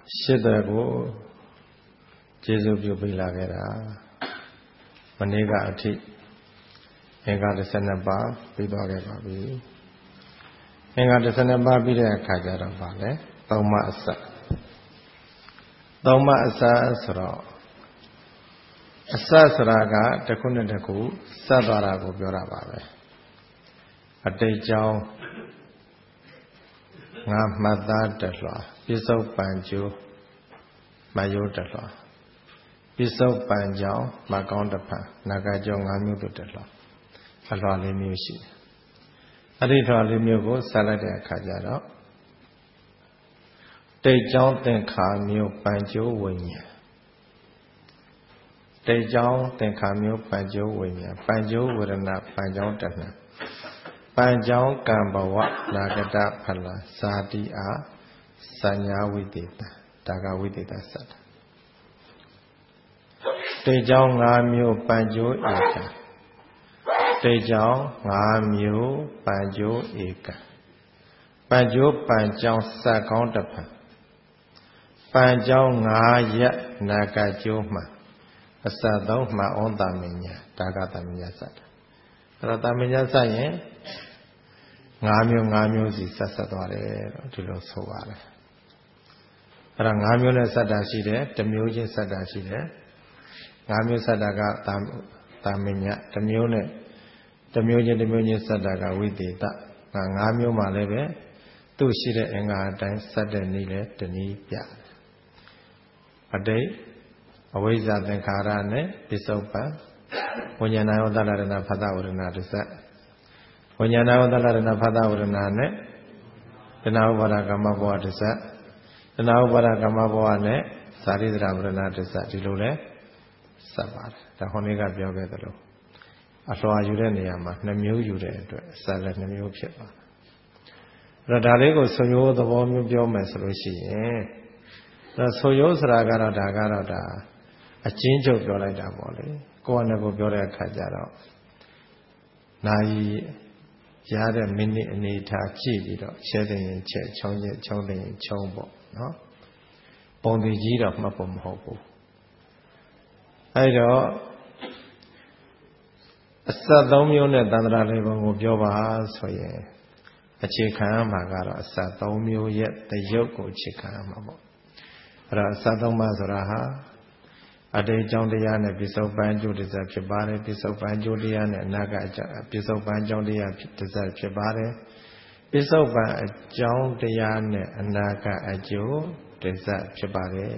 ရှစ်တဲ့ကိုကျေးဇူးပြုပေးလာခဲ့တာမနေ့ကအထိအင်္ဂါ12ပါးပြီးသွားခဲ့ပါပြီအင်္ဂါ12ပါးပြီးတဲ့အခါကျတော့ဗာလဲသုံးမအစဆိုတော့အစဆိုတာကတစ်ခုနဲ့တစ်ခုစပ်သွားတာကိုပြောတာပါပဲအတိတ်ကြောင်းငါမှတ်သားတလွှာပြစ္ဆုတ်ပံကျိုးမယောတလွှာပြစ္ဆုတ်ပံကြောင်းမကောင်းတဖန်နာဂကြောင်း5မျိုးတို့တလွှာအလွှာ4မျိုးရှိတယ်အဲ့ဒီလွှာ4မျိုးကိုဆက်လိုက်တဲ့အခါကျတော့တိတ်ကြောင်းသင်္ခါမျိုးပံကျိုးဝိညာဉ်တိတ်ကြောင်းသင်္ခါမျိုးပံကျိုးဝိညာဉ်ပံကျိုးဝေဒနာပံကြောင်းတဏှာပံကြောင်းကံဘဝနာဂတဖလဇာတိအားစัญญာဝိသေတဒါကဝိသေတစတ်တိတ်ကြောင်း5မျိုးပံကျိုးဧကတိတ်ကြောင်း5မျိုးပံကျိုးဧကပံကျိုးပံကြောင်းစက်ကောင်းတဖန်ပံကြောင်း5ရက်နာဂကျိုးမှအစ3မှဩတမညာဒါကတမညာစတ်အဲ့တော့တမညာစတ်ရင်5မျိုးစီဆက်သွားတယ်တော့ဒီလိုဆိုပါတယ်အဲ့ဒါ5မျိုးနဲ့ဆက်တာရှိတယ်တစ်မျိုးချင်းဆက်တာရှိတယ်5မျိုးဆက်တာကတာမညတစ်မျိုးနဲ့တစ်မျိုးချင်းဆက်တာကဝိသေတ5မျိုးမှလည်းပဲသူ့ရှိတဲ့အင်္ဂါအတိုင်းဆက်တဲ့နည်းလဲတနည်းပြအတိတ်အဝိဇ္ဇသင်္ခါရနဲ့ပိစုပ္ပန်ဝိညာဏယောတလရဏဖသဝရဏတစ္ဆဝိညာဏယောတလရဏဖသဝရဏနဲ့တဏှာဥပါဒကမ္မဘဝတစ္ဆတဏှာဥပါဒကမ္မဘဝနဲ့ဇာတိတရာဝရဏတစ္ဆဒီလိုလဲစပ်ပါတယ်ဒါဟောနေ့ကပြောခဲ့သလိုအလွှာယူတဲ့နေရာမှာ2မျိုးယူတဲ့အတွက်စပ်လည်း2မျိုးဖြစ်ပါတယ်အဲ့တော့ဒါလေးကိုဆိုရိုးသဘောမျိုးပြောမယ်ဆိုလို့ရှိရင်ဆိုရိုးဆိုတာကတော့ဒါအချင်းချုပ်ပြောလိုက်တာပေါ့လေကိုယ်ကလည်းကိုပြောတဲ့အခါကျတော့နာယီရတဲ့မိနစ်အနေထားကြည့်ပြီးတော့ချဲတဲ့ရင်ချဲချုံတဲ့ရင်ချုံပေါ့နော်ပုံတည်ကြီးတော့မှတ်ဖို့မဟုတ်ဘူးအဲ့တော့အစ3မျိုးနဲ့တန္တရာလေးပုံကိုပြောပါဆိုရင်အခြေခံမှာကတော့အစ3မျိုးရဲ့တရုပ်ကိုအခြေခံမှာပေါ့အဲ့တော့အစ3ပါးဆိုတာဟာအတိတ်ကြောင့်တရားနဲ့ပိစုပ္ပန်ကျိုးတစ္ဆဖြစ်ပါတယ်ပိစုပ္ပန်ကျိုးတရားနဲ့အနာဂတ်ပိစုပ္ပန်ကြောင့်တရားတစ္ဆဖြစ်ပါတယ်ပိစုပ္ပန်အကြောင်းတရားနဲ့အနာဂတ်အကျိုးတစ္ဆဖြစ်ပါတယ်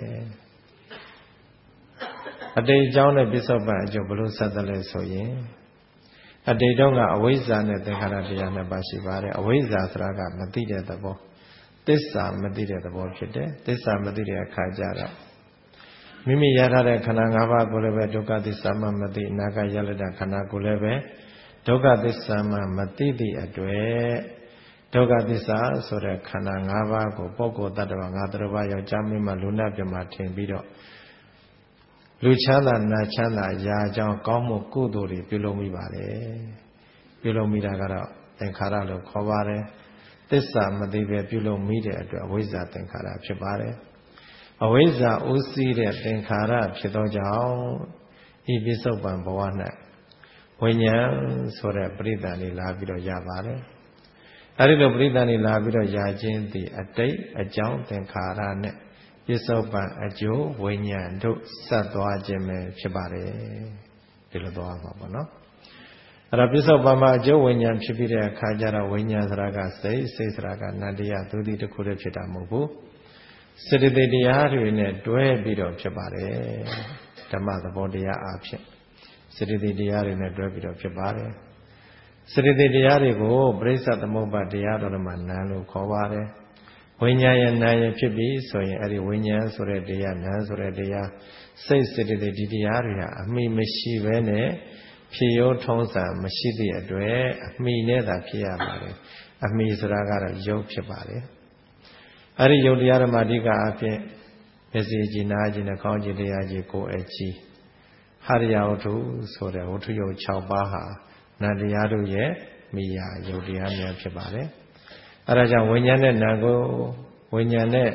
အတိတ်ကြောင့်နဲ့ပိစုပ္ပန်အကျိုးဘယ်လိုဆက်တယ်လဲဆိုရင်အတိတ်တုန်းကအဝိဇ္ဇာနဲ့သင်္ခါရတရားနဲ့ပါရှိပါတယ်အဝိဇ္ဇာဆိုတာကမသိတဲ့သဘောသစ္စာမသိတဲ့သဘောဖြစ်တယ်သစ္စာမသိတဲ့အခါကျတော့မိမိရထားတဲ့ခန္ဓာ၅ပါးကိုလည်းပဲဒုက္ခသစ္စာမှမသိအနာဂတ်ရလတ္တခန္ဓာကိုလည်းပဲဒုက္ခသစ္စာမှမသိသည့်အတွက်ဒုက္ခသစ္စာဆိုတဲ့ခန္ဓာ၅ပါးကိုပုဂ္ဂိုလ်တ attva ငါတရဘာယောက်ျားမင်းမလူနာပြမထင်ပြီးတော့လူချမ်းသာနာချမ်းသာရာကြောင်းကောင်းမှုကုသိုလ်တွေပြုလုပ်မိပါတယ်ပြုလုပ်မိတာကတော့သင်္ခါရလို့ခေါ်ပါတယ်သစ္စာမသိပဲပြုလုပ်မိတဲ့အတွက်အဝိဇ္ဇာသင်္ခါရဖြစ်ပါတယ်အဝိဇ္ဇာဥစည်းတဲ့သင်္ခါရဖြစ်သောကြောင့်ဤပိစုပ္ပန်ဘဝ၌ဝိညာဉ်ဆိုတဲ့ပရိသတ်လေးလာပြီးတော့ရပါတယ်အဲဒီလိုပရိသတ်လေးလာပြီးတော့ရခြင်းသည်အတိတ်အကြောင်းသင်္ခါရနဲ့ပိစုပ္ပန်အကျိုးဝိညာဉ်တို့ဆက်သွားခြင်းပဲဖြစ်ပါတယ်ဒီလိုသွားမှာပေါ့နော်အဲ့ဒါပိစုပ္ပန်မှာအကျိုးဝိညာဉ်ဖြစ်ပြီးတဲ့အခါကျတော့ဝိညာဉ်ဆိုတာကစိတ်ဆိုတာကနတ္တရားသူသည်တစ်ခုတည်းဖြစ်တာမဟုတ်ဘူးစေတသိက်တရားတွေနဲ့တွဲပြီးတော့ဖြစ်ပါတယ်ဓမ္မသဘောတရားအဖြစ်စေတသိက်တရားတွေနဲ့တွဲပြီးတော့ဖြစ်ပါတယ်စေတသိက်တရားတွေကိုပရိစ္ဆသမုပ္ပါတရားတော်မှာနာလို့ခေါ်ပါတယ်ဝိညာဉ်ရဲ့နာယဖြစ်ပြီးဆိုရင်အဲ့ဒီဝိညာဉ်ဆိုတဲ့တရားနာဆိုတဲ့တရားစိတ်စေတသိက်ဒီတရားတွေဟာအမိမရှိဘဲနဲ့ဖြစ်ရောထုံးစံမရှိသည့်အတွက်အမိနဲ့သာဖြစ်ရပါတယ်အမိဆိုတာကတော့ယုတ်ဖြစ်ပါတယ်အဲ့ဒီယုတ်တရားဓမ္မအဓိကအဖြစ်မျက်စိကြည်နာကြည်နှာခေါင်းကြည်တရားကြည်ကိုယ်အကြည်ဟရိယဝတ္ထုဆိုတဲ့ဝတ္ထုယုတ်6ပါးဟာနံတရားတို့ရဲ့မိယာယုတ်တရားများဖြစ်ပါတယ်အဲ့ဒါကြောင့်ဝိညာဉ်နဲ့နာကိုဝိညာဉ်နဲ့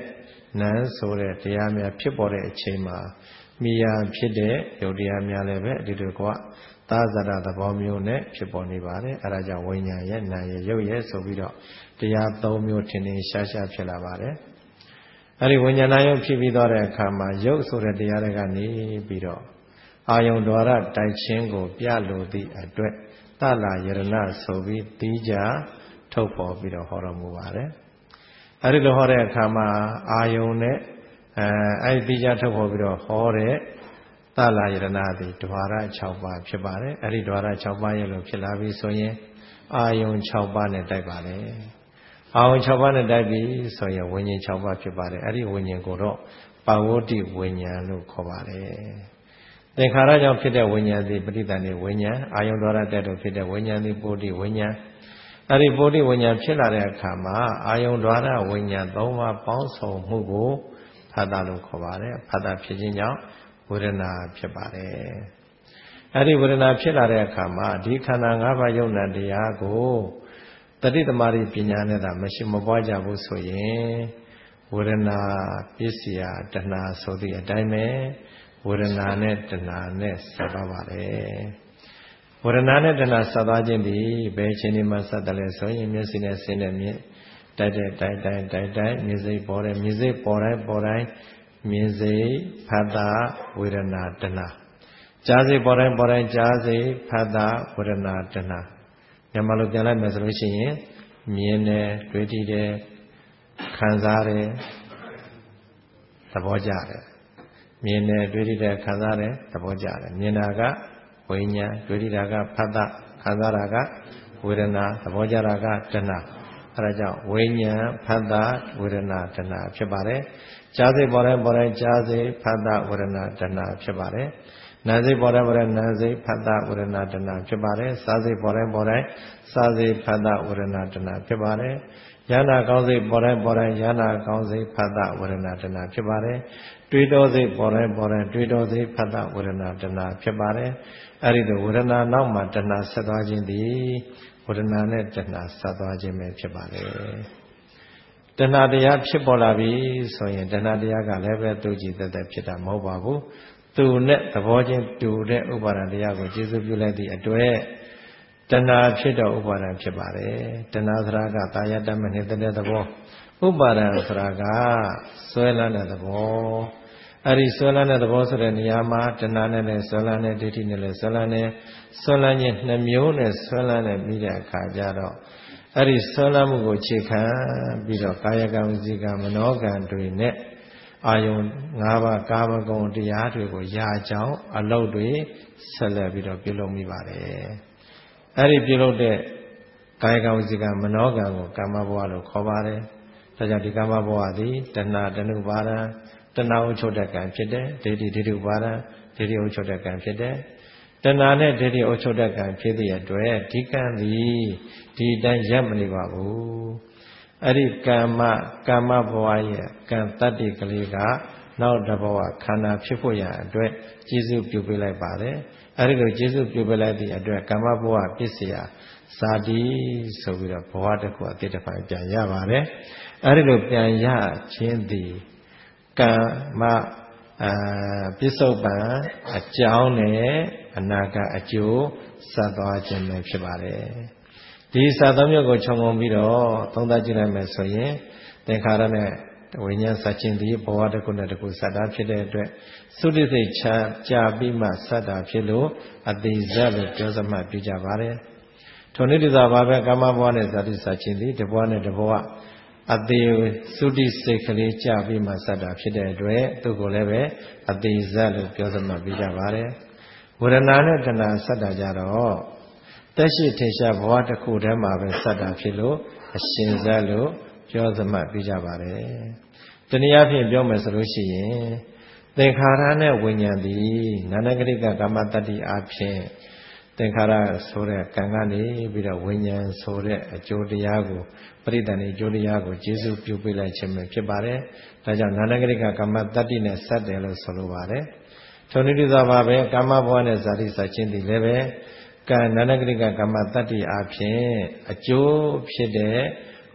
နန်းဆိုတဲ့တရားများဖြစ်ပေါ်တဲ့အချိန်မှာမိယာဖြစ်တဲ့ယုတ်တရားများလည်းပဲဒီလိုကသာဇရသဘောမျိုးနဲ့ဖြစ်ပေါ်နေပါတယ်အဲဒါကြောင့်ဝိညာဉ်ရဲ့နာရဲ့ယုတ်ရဲ့ဆိုပြီးတော့တရား၃မျိုးထင်ထင်ရှားရှားဖြစ်လာပါတယ်အဲဒီဝိညာဏယုတ်ဖြစ်ပြီးတော့တဲ့အခါမှာယုတ်ဆိုတဲ့တရားတွေကနေပြီးတော့အာယုံဒွါရတိုက်ချင်းကိုပြလိုသည့်အတွက်တလာယရဏဆိုပြီးတီးကြထုတ်ပေါ်ပြီးတော့ဟောတော်မူပါတယ်အဲဒီလိုဟောတဲ့အခါမှာအာယုံနဲ့အဲဒီတီးကြထုတ်ပေါ်ပြီးတော့ဟောတဲ့တလာယရဏသည်ဒွါရ6ပါးဖြစ်ပါတယ်အဲဒီဒွါရ6ပါးရဲ့လို့ဖြစ်လာပြီဆိုရင်အာယုံ6ပါးနဲ့တိုက်ပါတယ်အာယုံ6ပါးနဲ့တိုက်ပြီဆိုရင်ဝိညာဉ်6ပါးဖြစ်ပါတယ်အဲဒီဝိညာဉ်ကိုတော့ပါဝတ္တိဝိညာဉ်လို့ခေါ်ပါတယ်သင်္ခါရကြောင့်ဖြစ်တဲ့ဝိညာဉ်သည်ပဋိသန္ဓေဝိညာဉ်အာယုံဒွါရတက်တို့ဖြစ်တဲ့ဝိညာဉ်သည်ပုဒ္ဓိဝိညာဉ်အဲဒီပုဒ္ဓိဝိညာဉ်ဖြစ်လာတဲ့အခါမှာအာယုံဒွါရဝိညာဉ်၃ပါးပေါင်းစုံမှုကိုဖတ်တာလို့ခေါ်ပါတယ်ဖတ်တာဖြစ်ခြင်းကြောင့်ဝေဒနာဖြစ်ပါတယ်အဲဒီဝေဒနာဖြစ်လာတဲ့အခါမှာဒီခန္ဓာ၅ပါးယုံနာတရားကိုတတိသမารိပညာနဲ့သာမရှိမပွားကြဘူးဆိုရင်ဝေဒနာပစ္စယတဏှာဆိုသည့်အတိုင်းပဲဝေဒနာနဲ့တဏှာနဲ့ဆက်သွားပါတယ်ဝေဒနာနဲ့တဏှာဆက်သွားခြင်းဒီဘယ်ချိန်ဒီမှာဆက်တယ်လဲဆိုရင်မျက်စိနဲ့ဆင်းတဲ့မြင်တိုက်တဲ့တိုက်မြင်စိတ်ပေါ်တယ်မြင်စိတ်ပေါ်တိုင်းမြင်စိတ်ဖတ်တာဝေဒနာတဏှာကြားစိတ်ပေါ်တိုင်းကြားစိတ်ဖတ်တာဝေဒနာတဏှာမြန်မာလိုပြန်လိုက်မယ်ဆိုလို့ရှိရင်မြင်တယ်တွေ့ထိတယ်ခံစားတယ်သဘောကျတယ်မြင်တယ်တွေ့ထိတယ်ခံစားတယ်သဘောကျတယ်မြင်တာကဝိညာဉ်တွေ့ထိတာကဖတ်တာခံစားတာကဝေဒနာသဘောကျတာကတဏှာအဲဒါကြောင့်ဝိညာဉ်ဖတ်တာဝေဒနာတဏှာဖြစ်ပါတယ်ကြားစိတ်ပေါ်တိုင်းကြားစိတ်ဖတ်တာဝေဒနာတဏှာဖြစ်ပါတယ်နာစိတ်ပေါ်တိုင်းနာစိတ်ဖတ်တာဝေဒနာတဏှာဖြစ်ပါတယ်စားစိတ်ပေါ်တိုင်းစားစိတ်ဖတ်တာဝေဒနာတဏှာဖြစ်ပါတယ်ယန္နာကောင်းစိတ်ပေါ်တိုင်းယန္နာကောင်းစိတ်ဖတ်တာဝေဒနာတဏှာဖြစ်ပါတယ်တွေးတောစိတ်ပေါ်တိုင်းတွေးတောစိတ်ဖတ်တာဝေဒနာတဏှာဖြစ်ပါတယ်အဲဒီလိုဝေဒနာနောက်မှာတဏှာဆက်သွားခြင်းသည်ဝေဒနာနဲ့တဏှာဆက်သွားခြင်းပဲဖြစ်ပါတယ်တဏှာတရားဖြစ်ပေါ်လာပြီဆိုရင်တဏှာတရားကလည်းပဲသူကြည်သက်ဖြစ်တာမဟုတ်ပါဘူးသူနဲ့သဘောချင်းတူတဲ့ဥပါဒံတရားကိုကျေစုပြုလိုက်သည့်အတွက်တဏှာဖြစ်တော့ဥပါဒံဖြစ်ပါတယ်တဏှာဆိုတာကတာယတမနေတဲ့သဘောဥပါဒံဆိုတာကဆွဲလန်းတဲ့သဘောအဲ့ဒီဆွဲလန်းတဲ့သဘောဆိုတဲ့နေရာမှာတဏှာနဲ့လည်းဆွဲလန်းတဲ့ဒိဋ္ဌိနဲ့လည်းဆွဲလန်းတဲ့ဆွဲလန်းခြင်းနှမျိုးနဲ့ဆွဲလန်းတဲ့ပြီးတဲ့အခါကျတော့အဲ့ဒီဆွဲလန်းမှုကိုခြေခံပြီးတော့ကာယကံဝစီကံမနောကံတွေနဲ့အာယုံ၅ပါးကာမဂုဏ်တရားတွေကိုရာကြောင်းအလုပ်တွေဆက်လက်ပြီးတော့ပြုလုပ်မိပါတယ်အဲ့ဒီပြုလုပ်တဲ့ကာယကံဝစီကံမနောကံကိုကာမဘဝလို့ခေါ်ပါတယ်ဒါကြောင့်ဒီကာမဘဝသည်တဏှာတဏှုပါဒံတဏှာဥချုပ်တဲ့ကံဖြစ်တယ်ဒိဋ္ဌိဒိဋ္ဌုပါဒံဒိဋ္ဌိဥချုပ်တဲ့ကံဖြစ်တယ်တဏှာနဲ့ဒိဋ္ဌိဥချုပ်တဲ့ကံဖြစ်တဲ့အတွက်ဒီကံသည်ဒီတိုင်းရပ်မနေပါဘူးအဲ့ဒီကာမဘဝရဲ့ကံတတ္တိကလေးကနောက်တစ်ဘဝခန္ဓာဖြစ်ဖို့ရအတွက်ကျေစုပြုပေးလိုက်ပါတယ်အဲ့ဒီလိုကျေစုပြုပေးလိုက်သည့်အတွက်ကာမဘဝပစ္စယဇာတိဆိုပြီးတော့ဘဝတစ်ခုအတိတ်တစ်ပိုင်းပြန်ရပါတယ်အဲ့ဒီလိုပြန်ရခြင်းသည်ကာမပစ္စုပန်အကြောင်းနဲ့အနာကအကျိုးဆက်သွားခြင်းပဲဖြစ်ပါတယ်ဒီစာသုံးမျိုးကိုခြုံငုံပြီးတော့သုံးသပ်ကြည့်လိုက်မယ်ဆိုရင်သင်္ခါရနဲ့ဝိညာဉ်ဆက်ခြင်းဒီဘဝတစ်ခုနဲ့တစ်ခုဆက်တာဖြစ်တဲ့အတွက်သုတိစိတ်ချပြီးမှဆက်တာဖြစ်လို့အတိဇတ်လို့ပြောစမှတ်ပြကြပါတယ်ထိုနည်းတူစွာပါပဲကာမဘဝနဲ့ဇာတိဆက်ခြင်းဒီတစ်ဘဝနဲ့တစ်ဘဝအတိသုတိစိတ်ကလေးကြပြီးမှဆက်တာဖြစ်တဲ့အတွက်သူကိုလည်းပဲအတိဇတ်လို့ပြောစမှတ်ပြကြပါတယ်ဝေဒနာနဲ့တဏှာဆက်တာကြတော့တက်ရှိထင်ရှားဘဝတစ်ခုတည်းမှာပဲဆက်တာဖြစ်လို့အရှင်ဇတ်လို့ပြောစမှတ်ပြကြပါတယ်တနည်းအားဖြင့်ပြောမယ်ဆိုလို့ရှိရင်သင်္ခါရနဲ့ဝိညာဉ်သည်နာနဂရိကကာမတတ္တိအားဖြင့်သင်္ခါရဆိုတဲ့ကံကနေပြီးတော့ဝိညာဉ်ဆိုတဲ့အကျိုးတရားကိုပရိသန္တိအကျိုးတရားကိုကျေစုပြုပေးလိုက်ခြင်းပဲဖြစ်ပါတယ်ဒါကြောင့်နာနဂရိကကာမတတ္တိနဲ့ဆက်တယ်လို့ဆိုလိုပါတယ်ထိုနည်းတူစွာပါပဲကာမဘဝနဲ့ဇာတိဆက်ခြင်းသည်လည်းပဲကံနာနဂရိကကာမတတ္တိအားဖြင့်အကျိုးဖြစ်တဲ့ဝ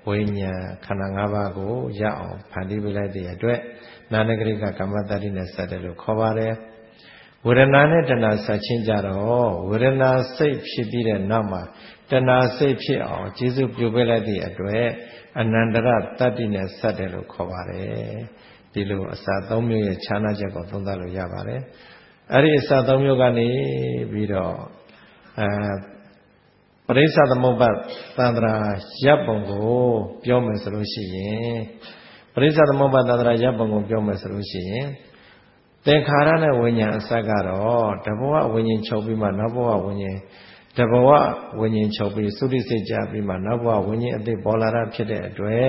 ဝိညာဉ်ခန္ဓာ၅ပါးကိုရအောင်ဖန်တီးပေးလိုက်တဲ့အတွက်နာနဂရိကကမ္မတ္တိနဲ့ဆက်တယ်လို့ခေါ်ပါတယ်ဝေဒနာနဲ့တဏှာဆက်ချင်းကြတော့ဝေဒနာစိတ်ဖြစ်ပြီးတဲ့နောက်မှာတဏှာစိတ်ဖြစ်အောင်ကျေစုပြုပေးလိုက်တဲ့အတွက်အနန္တရတတ္တိနဲ့ဆက်တယ်လို့ခေါ်ပါတယ်ဒီလိုအစာ၃မျိုးရဲ့ခြားနာချက်ကိုသုံးသပ်လို့ရပါတယ်အဲ့ဒီအစာ၃မျိုးကနေပြီးတော့ပရိစ္ဆသမုပ္ပါသန္တရာရပ်ပုံကိုပြောမယ်ဆိုလို့ရှိရင်ပရိစ္ဆသမုပ္ပါသန္တရာရပ်ပုံကိုပြောမယ်ဆိုလို့ရှိရင်သင်္ခါရနဲ့ဝိညာဉ်အစကတော့တဘဝဝိညာဉ်ချုပ်ပြီးမှနောက်ဘဝဝိညာဉ်တဘဝဝိညာဉ်ချုပ်ပြီးသုတိစိတ်ကြပြီးမှနောက်ဘဝဝိညာဉ်အသိပေါ်လာတာဖြစ်တဲ့အတွက်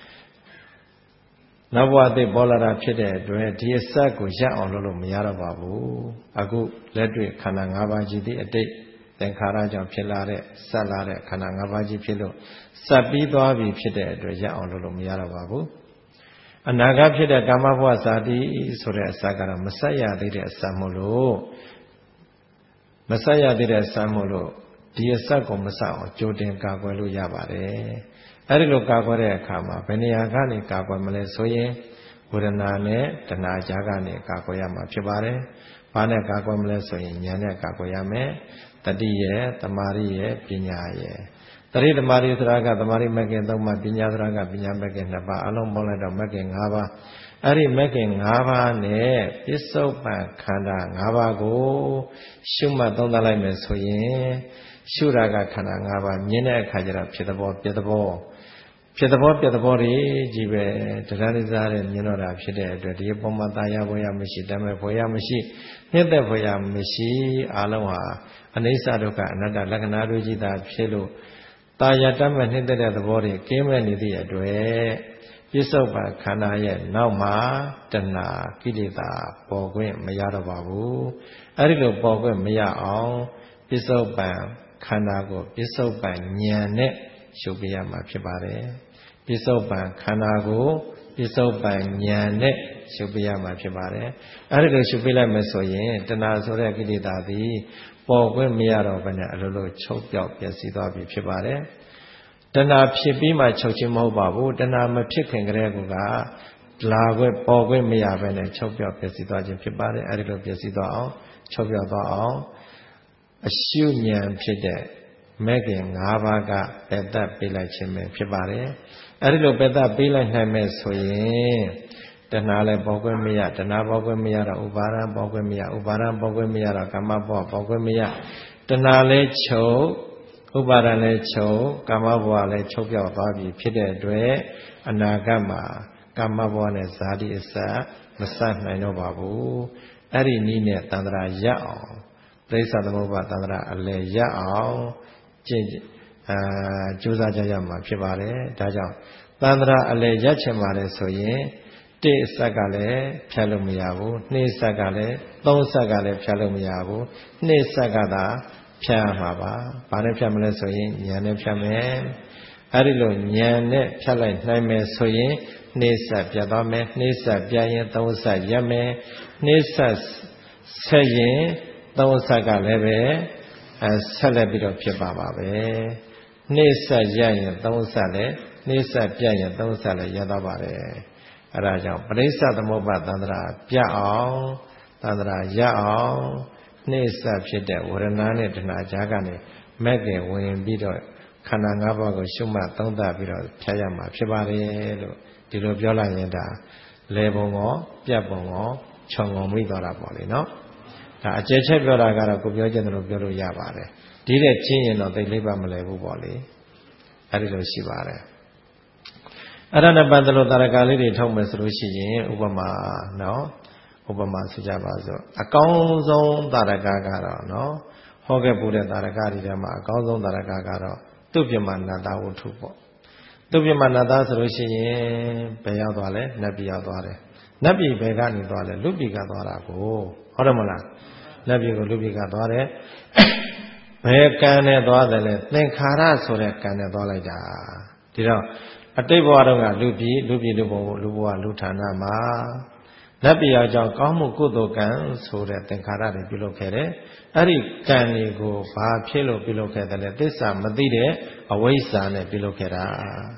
နောက်ဘဝအသိပေါ်လာတာဖြစ်တဲ့အတွက်ဒီအစကိုရပ်အောင်လုပ်လို့မရတော့ပါဘူးအခုလက်တွေ့ခန္ဓာ၅ပါးကြီးဒီအတိတ်သင်္ခါရကြောင့်ဖြစ်လာတဲ့ဆက်လာတဲ့ခန္ဓာ၅ပါးကြီးဖြစ်လို့စပ်ပြီးသွားပြီဖြစ်တဲ့အတွက်ရပ်အောင်လုပ်လို့မရတော့ပါဘူးအနာဂတ်ဖြစ်တဲ့ကာမဘဝဇာတိဆိုတဲ့အစကတော့မဆက်ရသေးတဲ့အစမို့လို့မဆက်ရသေးတဲ့အစမို့လို့ဒီအစကိုမဆက်အောင်ကြိုတင်ကာကွယ်လို့ရပါတယ်အဲဒီလိုကာကွယ်တဲ့အခါမှာဘယ်နေရာကနေကာကွယ်မလဲဆိုရင်ဝေဒနာနဲ့တဏှာကြားကနေကာကွယ်ရမှာဖြစ်ပါတယ်ဘာနဲ့ကာကွယ်မလဲဆိုရင်ဉာဏ်နဲ့ကာကွယ်ရမယ်တတိရဲ့တမာရိရဲ့ပညာရဲ့တတိတမာရိသရကတမာရိမဂ္ဂင်၃ပါးပညာသရကပညာမဂ္ဂင်၂ပါးအလုံးပေါင်းလိုက်တော့မဂ္ဂင်၅ပါးအဲ့ဒီမဂ္ဂင်၅ပါးနဲ့ပစ္စုပန်ခန္ဓာ၅ပါးကိုရှုမှတ်သုံးသပ်လိုက်မယ်ဆိုရင်ရှုတာကခန္ဓာ၅ပါးမြင်တဲ့အခါကျတော့ဖြစ်သဘောပြသဘောဖြစ်သဘောပြသဘောတွေကြီးပဲတရားရစားတဲ့မြင်တော့တာဖြစ်တဲ့အတွက်ဒီပုံမှန်သာယာဘွယ်ရမရှိတမဲ့ဘွယ်ရမရှိနှစ်သက်ဘွယ်ရမရှိအလုံးဟာအနိစ္စဒုက္ခအနတ္တလက္ခဏာတွေကြီးသာဖြစ်လို့တာယာတမဲ့နှစ်သက်တဲ့သဘောတွေကင်းမဲ့နေသည့်အတွက်ပြစ္ဆုတ်ပန်ခန္ဓာရဲ့နောက်မှာတဏှာကိလေသာပေါ်ခွင့်မရတော့ပါဘူးအဲဒီလိုပေါ်ခွင့်မရအောင်ပြစ္ဆုတ်ပန်ခန္ဓာကိုပြစ္ဆုတ်ပန်ဉာဏ်နဲ့ရှုပ်ပြရမှာဖြစ်ပါတယ်ပြစ္ဆုတ်ပန်ခန္ဓာကိုပြစ္ဆုတ်ပန်ဉာဏ်နဲ့ရှုပ်ပြရမှာဖြစ်ပါတယ်အဲဒီလိုရှုပ်ပြလိုက်မယ်ဆိုရင်တဏှာဆိုတဲ့ကိလေသာသည်ပေါ်ခွင့်မရတော့ဘဲနဲ့အလိုလိုချုပ်ပြောက်ပျက်စီးသွားပြီဖြစ်ပါတယ်တဏှာဖြစ်ပြီးမှချုပ်ခြင်းမဟုတ်ပါဘူးတဏှာမဖြစ်ခင်ကတည်းကလာခွင့်ပေါ်ခွင့်မရဘဲနဲ့ချုပ်ပြောက်ပျက်စီးသွားခြင်းဖြစ်ပါတယ်အဲဒီလိုပျက်စီးသွားအောင်ချုပ်ပြောက်သွားအောင်အရှုဉာဏ်ဖြစ်တဲ့မဂ္ဂင်၅ပါးကပယ်တတ်ပေးလိုက်ခြင်းပဲဖြစ်ပါတယ်အဲဒီလိုပယ်တတ်ပေးလိုက်နိုင်မဲ့ဆိုရင်တဏှာလည်းပေါ်ခွင့်မရတဏှာပေါ်ခွင့်မရတော့ဥပါဒံပေါ်ခွင့်မရဥပါဒံပေါ်ခွင့်မရတော့ကာမဘဝပေါ်ခွင့်မရတဏှာလည်းချုပ်ဥပါဒံလည်းချုပ်ကာမဘဝလည်းချုပ်ပြောက်သွားပြီဖြစ်တဲ့အတွက်အနာဂတ်မှာကာမဘဝနဲ့ဇာတိအစမဆက်နိုင်တော့ပါဘူးအဲ့ဒီနည်းနဲ့တန္တရာရပ်အောင်ပရိစ္ဆသမုပ္ပါတန္တရာအလယ်ရပ်အောင်ကြိုးစားကြရမှာဖြစ်ပါတယ်ဒါကြောင့်တန္တရာအလယ်ရပ်ချင်ပါတယ်ဆိုရင်တိအစက်ကလည်းဖြတ်လို့မရဘူးနှိစက်ကလည်းသုံးစက်ကလည်းဖြတ်လို့မရဘူးနှိစက်ကသာဖြတ်ရမှာပါဘာနဲ့ဖြတ်မလဲဆိုရင်ဉာဏ်နဲ့ဖြတ်မယ်အဲ့ဒီလိုဉာဏ်နဲ့ဖြတ်လိုက်နိုင်မယ်ဆိုရင်နှိစက်ပြတ်သွားမယ်နှိစက်ပြတ်ရင်သုံးစက်ရပ်မယ်နှိစက်ဆက်ရင်သုံးစက်ကလည်းပဲဆက်လက်ပြီးတော့ဖြစ်ပါပါပဲနှိစက်ရပ်ရင်သုံးစက်လည်းနှိစက်ပြတ်ရင်သုံးစက်လည်းရပ်သွားပါတယ်အဲဒါကြောင့်ပရိစ္ဆသမုပ္ပါသန္တရာပြအောင်သန္တရာရအောင်နှိစ္စဖြစ်တဲ့ဝေဒနာနဲ့တဏှာကြားကနေမဲ့ကဝင်ပြီးတော့ခန္ဓာ၅ပါးကိုရှုမှတ်သုံးသပ်ပြီးတော့ဖြတ်ရမှာဖြစ်ပါတယ်လို့ဒီလိုပြောလိုက်ရင်ဒါလေပုံရောပြတ်ပုံရောခြုံငုံမိသွားတာပေါ့လေနော်ဒါအကျယ်ချက်ပြောတာကတော့ကိုပြောချင်တယ်လို့ပြောလို့ရပါတယ်ဒီတဲ့ချင်းရင်တော့သိလိမ့်ပါမလဲဘူးပေါ့လေအဲ့ဒီလိုရှိပါတယ်အဲ့ဒါနဲ့ပတ်သက်လို့တာရကလေးတွေထုတ်မယ်ဆိုလို့ရှိရင်ဥပမာနော်ဥပမာဆိုကြပါစို့အကောင်းဆုံးတာရကကတော့နော်ဟောခဲ့ပူတဲ့တာရကတွေထဲမှာအကောင်းဆုံးတာရကကတော့သူပြမနတ္တဝတ္ထုပေါ့သူပြမနတ္တဆိုလို့ရှိရင်ဘယ်ရောက်သွားလဲနတ်ပြည်ရောက်သွားတယ်နတ်ပြည်ဘယ်ကနေသွားလဲလူပြည်ကသွားတာကိုဟုတ်တယ်မလားနတ်ပြည်ကိုလူပြည်ကသွားတယ်ဘယ်ကံနဲ့သွားတယ်လဲသင်္ခါရဆိုတဲ့ကံနဲ့သွားလိုက်တာဒီတော့အတိတ်ဘဝတုန်းကလူပြည်လူဘဝလူဌာနမှာနတ်ပြည်အကြောင်းကောင်းမှုကုသိုလ်ကံဆိုတဲ့သင်္ခါရတွေပြုလုပ်ခဲ့တယ်အဲ့ဒီကံတွေကိုဘာဖြစ်လို့ပြုလုပ်ခဲ့တယ်လဲသစ္စာမသိတဲ့အဝိဇ္ဇာနဲ့ပြုလုပ်ခဲ့တာ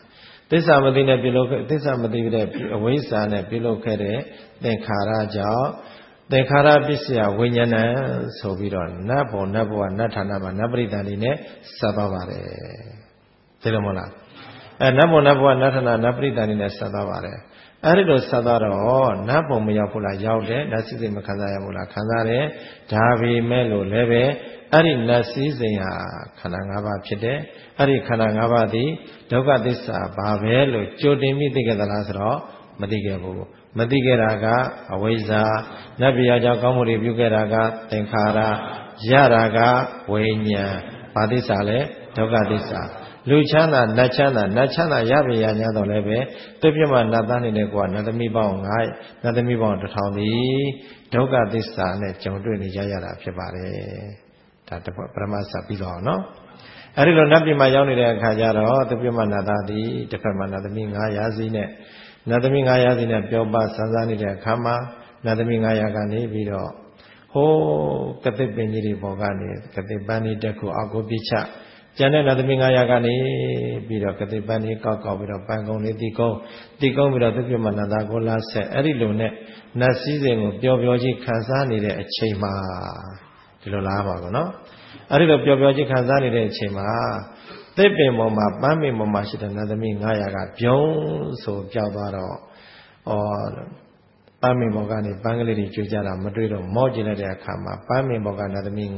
သစ္စာမသိနဲ့ပြုလုပ်သစ္စာမသိတဲ့အဝိဇ္ဇာနဲ့ပြုလုပ်ခဲ့တဲ့သင်္ခါရကြောင့်သင်္ခါရပစ္စယဝိညာဏဆိုပြီးတော့နတ်ဘုံနတ်ဘဝနတ်ဌာနမှာနတ်ပရိသန္တိနဲ့ဆက်သွားပါတယ်သိတယ်မဟုတ်လားနတ်ဘုံနတ်ဘဝနတ်ဌာနနတ်ပရိသန္တိနဲ့ဆက်သွားပါတယ်အဲ့ဒီလိုဆက်သွားတော့နတ်ဘုံမရောက်ဘူးလားရောက်တယ်နတ်စည်းစိမ်မခံစားရဘူးလားခံစားတယ်ဒါပေမဲ့လို့လည်းပဲအဲ့ဒီနတ်စည်းစိမ်ဟာခန္ဓာ၅ပါးဖြစ်တယ်အဲ့ဒီခန္ဓာ၅ပါးသည်ဒုက္ခသစ္စာဘာပဲလို့ကြိုတင်ပြီးသိခဲ့သလားဆိုတော့မသိခဲ့ဘူးမသိခဲ့တာကအဝိဇ္ဇာနတ်ပြည်ကြောင့်ကောင်းမှုတွေပြုခဲ့တာကသင်္ခါရရတာကဝိညာဉ်ဘာသစ္စာလဲဒုက္ခသစ္စာလူချမ်းသာနတ်ချမ်းသာနတ်ချမ်းသာရပြီရ냐တော့လည်းပဲသူပြမနတ်သားနေတဲ့ကွာနတ်သမီးပေါင်း9နတ်သမီးပေါင်း1000သည်ဒုက္ခသစ္စာနဲ့ကြုံတွေ့နေကြရတာဖြစ်ပါတယ်ဒါပရမတ်စပြီးတော့နော်အဲ့ဒီလိုနတ်ပြည်မှာရောက်နေတဲ့အခါကျတော့သူပြမနတ်သားသည်တစ်ဖက်မှာနတ်သမီး900စီးနဲ့နတ်သမီး900စီးနဲ့ပြောပါဆန်းစားနေတဲ့အခါမှာနတ်သမီး900ကနေပြီးတော့ဟိုးကတိပင်ကြီးတွေပေါ်ကနေကတိပန်းကြီးတက်ခုအောက်ကိုပြချကျန်တဲ့နတ်သမီး900ကနေပြီးတော့ကတိပန်းကြီးကောက်ပြီးတော့ပန်းကုံလေးတီကုန်းပြီးတော့သူပြမနတ်သားကိုလာဆက်အဲ့ဒီလိုနဲ့နတ်စည်းစိမ်ကိုပျော်ပျော်ကြီးခံစားနေတဲ့အချိန်မှာဒီလိုလားပါကောနော်အဲ့ဒီလိုပျော်ပျော်ကြီးခံစားနေတဲ့အချိန်မှာသစ်ပင်ပေါ်မှာပန်းပင်ပေါ်မှာရှိတဲ့နတ်သမီး900ကပြုံးဆိုပြောက်သွားတော့ပန်းပင်ပေါ်ကနေပန်းကလေးတွေကျွေးကြတာမတွေ့တော့မော့ကြည့်လိုက်တဲ့အခါမှာပန်းပင်ပေါ်ကနတ်သမီး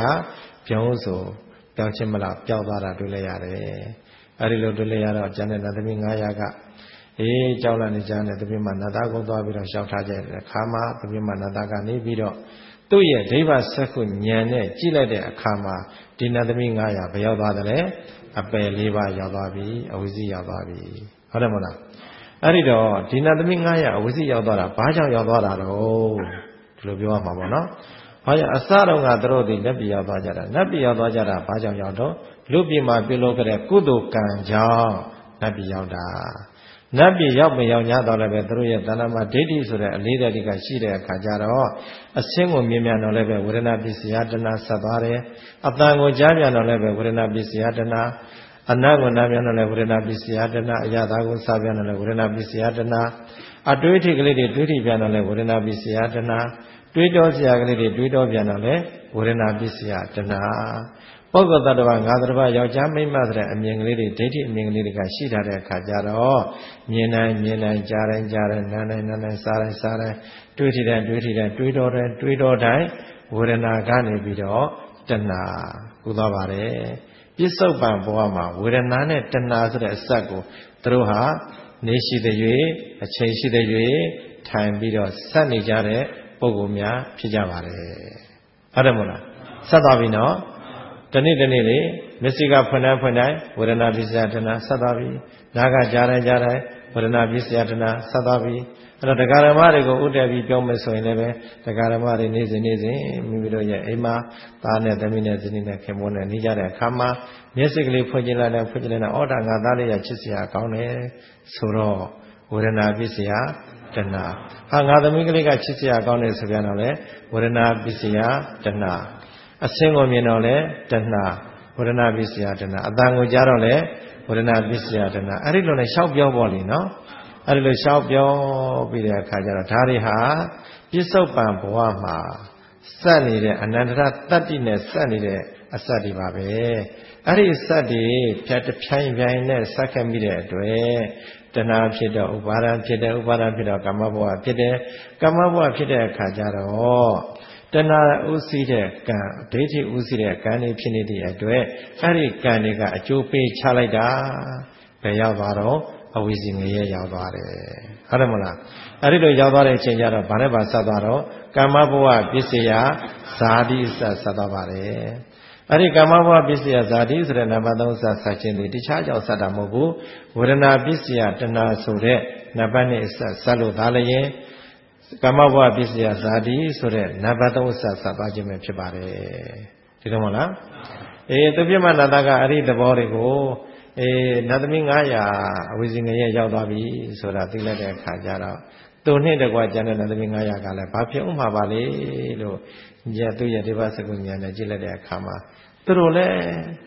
900ပြုံးဆိုပြောင်းချင်းမလားပျောက်သွားတာတွေ့လိုက်ရတယ်အဲ့ဒီလိုတွေ့လိုက်ရတော့ကျန်တဲ့နတ်သမီး900ကကြောက်လာနေကြတဲ့တပြင်းမှာနတ်သားကိုသွားပြီးတော့ရှောက်ထားကြတဲ့အခါမှာတပြင်းမှာနတ်သားကနေပြီးတော့သူ့ရဲ့ဒိဗ္ဗစက္ခုဉာဏ်နဲ့ကြည့်လိုက်တဲ့အခါမှာဒီနတ်သမီး900ဘယ်ရောက်သွားသလဲအပယ်၄ပါးရောက်သွားပြီအဝိဇ္ဇရောက်သွားပြီဟုတ်တယ်မဟုတ်လားအဲ့ဒီတော့ဒီနတ်သမီး900အဝိဇ္ဇရောက်သွားတာဘာကြောင့်ရောက်သွားတာတော့ဒီလိုပြောရမှာပေါ့နော်ဘာကြောင့်အစတုန်းကသူတို့ဒီလက်ပြည်ရောက်သွားကြတာလက်ပြည်ရောက်သွားကြတာဘာကြောင့်ရောက်တော့လူပြည်မှာပြုလုပ်ခဲ့တဲ့ကုသိုလ်ကံကြောင့်လက်ပြည်ရောက်တာနတ်ပြည်ရောက်မရောက်냐တော့လည်းပဲသူတို့ရဲ့တဏ္ဍမှာဒိဋ္ဌိဆိုတဲ့အလေးတည်းကရှိတဲ့အခါကျတော့အစင်းကိုမြင်မြန်တော့လည်းပဲဝေဒနာပစ္စယတဏဆက်သွားတယ်အတန်ကိုကြားပြန်တော့လည်းပဲဝေဒနာပစ္စယတဏအနတ်ကိုနားပြန်တော့လည်းဝေဒနာပစ္စယတဏအယတာကိုစားပြန်တော့လည်းဝေဒနာပစ္စယတဏအတွေးထိကလေးတွေတွေးထိပြန်တော့လည်းဝေဒနာပစ္စယတဏတွေးတောစရာကလေးတွေတွေးတောပြန်တော့လည်းဝေဒနာပစ္စယတဏပုဂ္ဂိုလ်တ attva ငါတ attva ယောက်ျားမိန်းမဆိုတဲ့အမြင်ကလေးတွေဒိဋ္ဌိအမြင်ကလေးတွေကရှိထားတဲ့အခါကျတော့မြင်တိုင်းကြားတိုင်းနားတိုင်းစားတိုင်းတွေးထိတိုင်းတွေးတောတိုင်းဝေဒနာကနေပြီးတော့တဏှာကူသွားပါတယ်ပြစ္ဆုတ်ပံဘဝမှာဝေဒနာနဲ့တဏှာဆိုတဲ့အစက်ကိုသူတို့ဟာနေရှိတဲ့၍အချိန်ရှိတဲ့၍ထိုင်ပြီးတော့ဆက်နေကြတဲ့ပုဂ္ဂိုလ်များဖြစ်ကြပါတယ်ဟုတ်တယ်မို့လားဆက်သွားပြီနော်တနေ့လေမျက်စိကဖွင့်တိုင်းဝေဒနာပစ္စယတဏဆက်သွားပြီနားကကြားတိုင်းဝေဒနာပစ္စယတဏဆက်သွားပြီအဲ့တော့တရားဓမ္မတွေကိုဥတည်ပြီးပြောမယ်ဆိုရင်လည်းပဲတရားဓမ္မတွေနေ့စဉ်မိမိတို့ရဲ့အိမ်မှာသားနဲ့သမီးနဲ့ဇနီးနဲ့ခင်ပွန်းနဲ့နေကြတဲ့အခါမှာမျက်စိကလေးဖွင့်ကြည့်လိုက်တဲ့အော်ဒါငါသားလေးရချစ်စရာကောင်းတယ်ဆိုတော့ဝေဒနာပစ္စယတဏငါသမီးကလေးကချစ်စရာကောင်းတယ်ဆိုပြန်တော့လေဝေဒနာပစ္စယတဏအစင်းကိုမြင်တော့လေတဏဝေဒနာပစ္စယတဏအတန်ကိုကြားတော့လေဝေဒနာပစ္စယတဏအဲ့ဒီလိုနဲ့ရှောက်ပြောပေါ့လေနော်အဲ့ဒီလိုရှောက်ပြောပြီးတဲ့အခါကျတော့ဒါတွေဟာပြစ္ဆုတ်ပံဘဝမှာစက်နေတဲ့အနန္တရတတ္တိနဲ့စက်နေတဲ့အစက်တွေပါပဲအဲ့ဒီစက်တွေဖြတ်တစ်ဖြိုင်နဲ့စက်ခဲ့မိတဲ့အတွက်တဏှာဖြစ်တော့ဥပါဒံဖြစ်တယ်ဥပါဒံဖြစ်တော့ကာမဘဝဖြစ်တယ်ကာမဘဝဖြစ်တဲ့အခါကျတော့တဏှာဥသိတဲ့ကံဒိဋ္ဌိဥသိတဲ့ကံတွေဖြစ်နေတဲ့အတွက်အဲ့ဒီကံတွေကအကျိုးပေးချလိုက်တာဘယ်ရောက်သွားတော့အဝိဇ္ဇငရဲရောက်သွားတယ်ဟုတ်တယ်မလားအဲ့ဒီလိုရောက်သွားတဲ့အချိန်ကျတော့ဘာနဲ့ပါဆက်သွားတော့ကာမဘဝပစ္စယဇာတိဆက်သွားပါတယ်အဲ့ဒီကာမဘဝပစ္စယဇာတိဆိုတဲ့နံပါတ်3ဆက်ခြင်းဒီတခြားကြောင့်ဆက်တာမဟုတ်ဘူးဝေဒနာပစ္စယတဏှာဆိုတဲ့နံပါတ်2ဆက်လို့ဒါလည်းရင်ကာမဘဝပစ္စယဇာတိဆိုတဲ့နံပါတ်3ဆက်သွားခြင်းပဲဖြစ်ပါတယ်ဒီလိုမဟုတ်လားသူပြမနာတကအဲ့ဒီသဘောတွေကိုနတ်သမီး900အဝိဇ္ဇငရဲရောက်သွားပြီဆိုတာသိလိုက်တဲ့အခါကျတော့သူနှစ်တကွာကျန်တဲ့နတ်သမီး900ကလည်းဘာဖြစ်ဥမှာပါလေလို့သူ့ရဲ့ဒိဗ္ဗစကုဉာဏ်နဲ့ကြည့်လိုက်တဲ့အခါမှာသူတို့လည်းဝ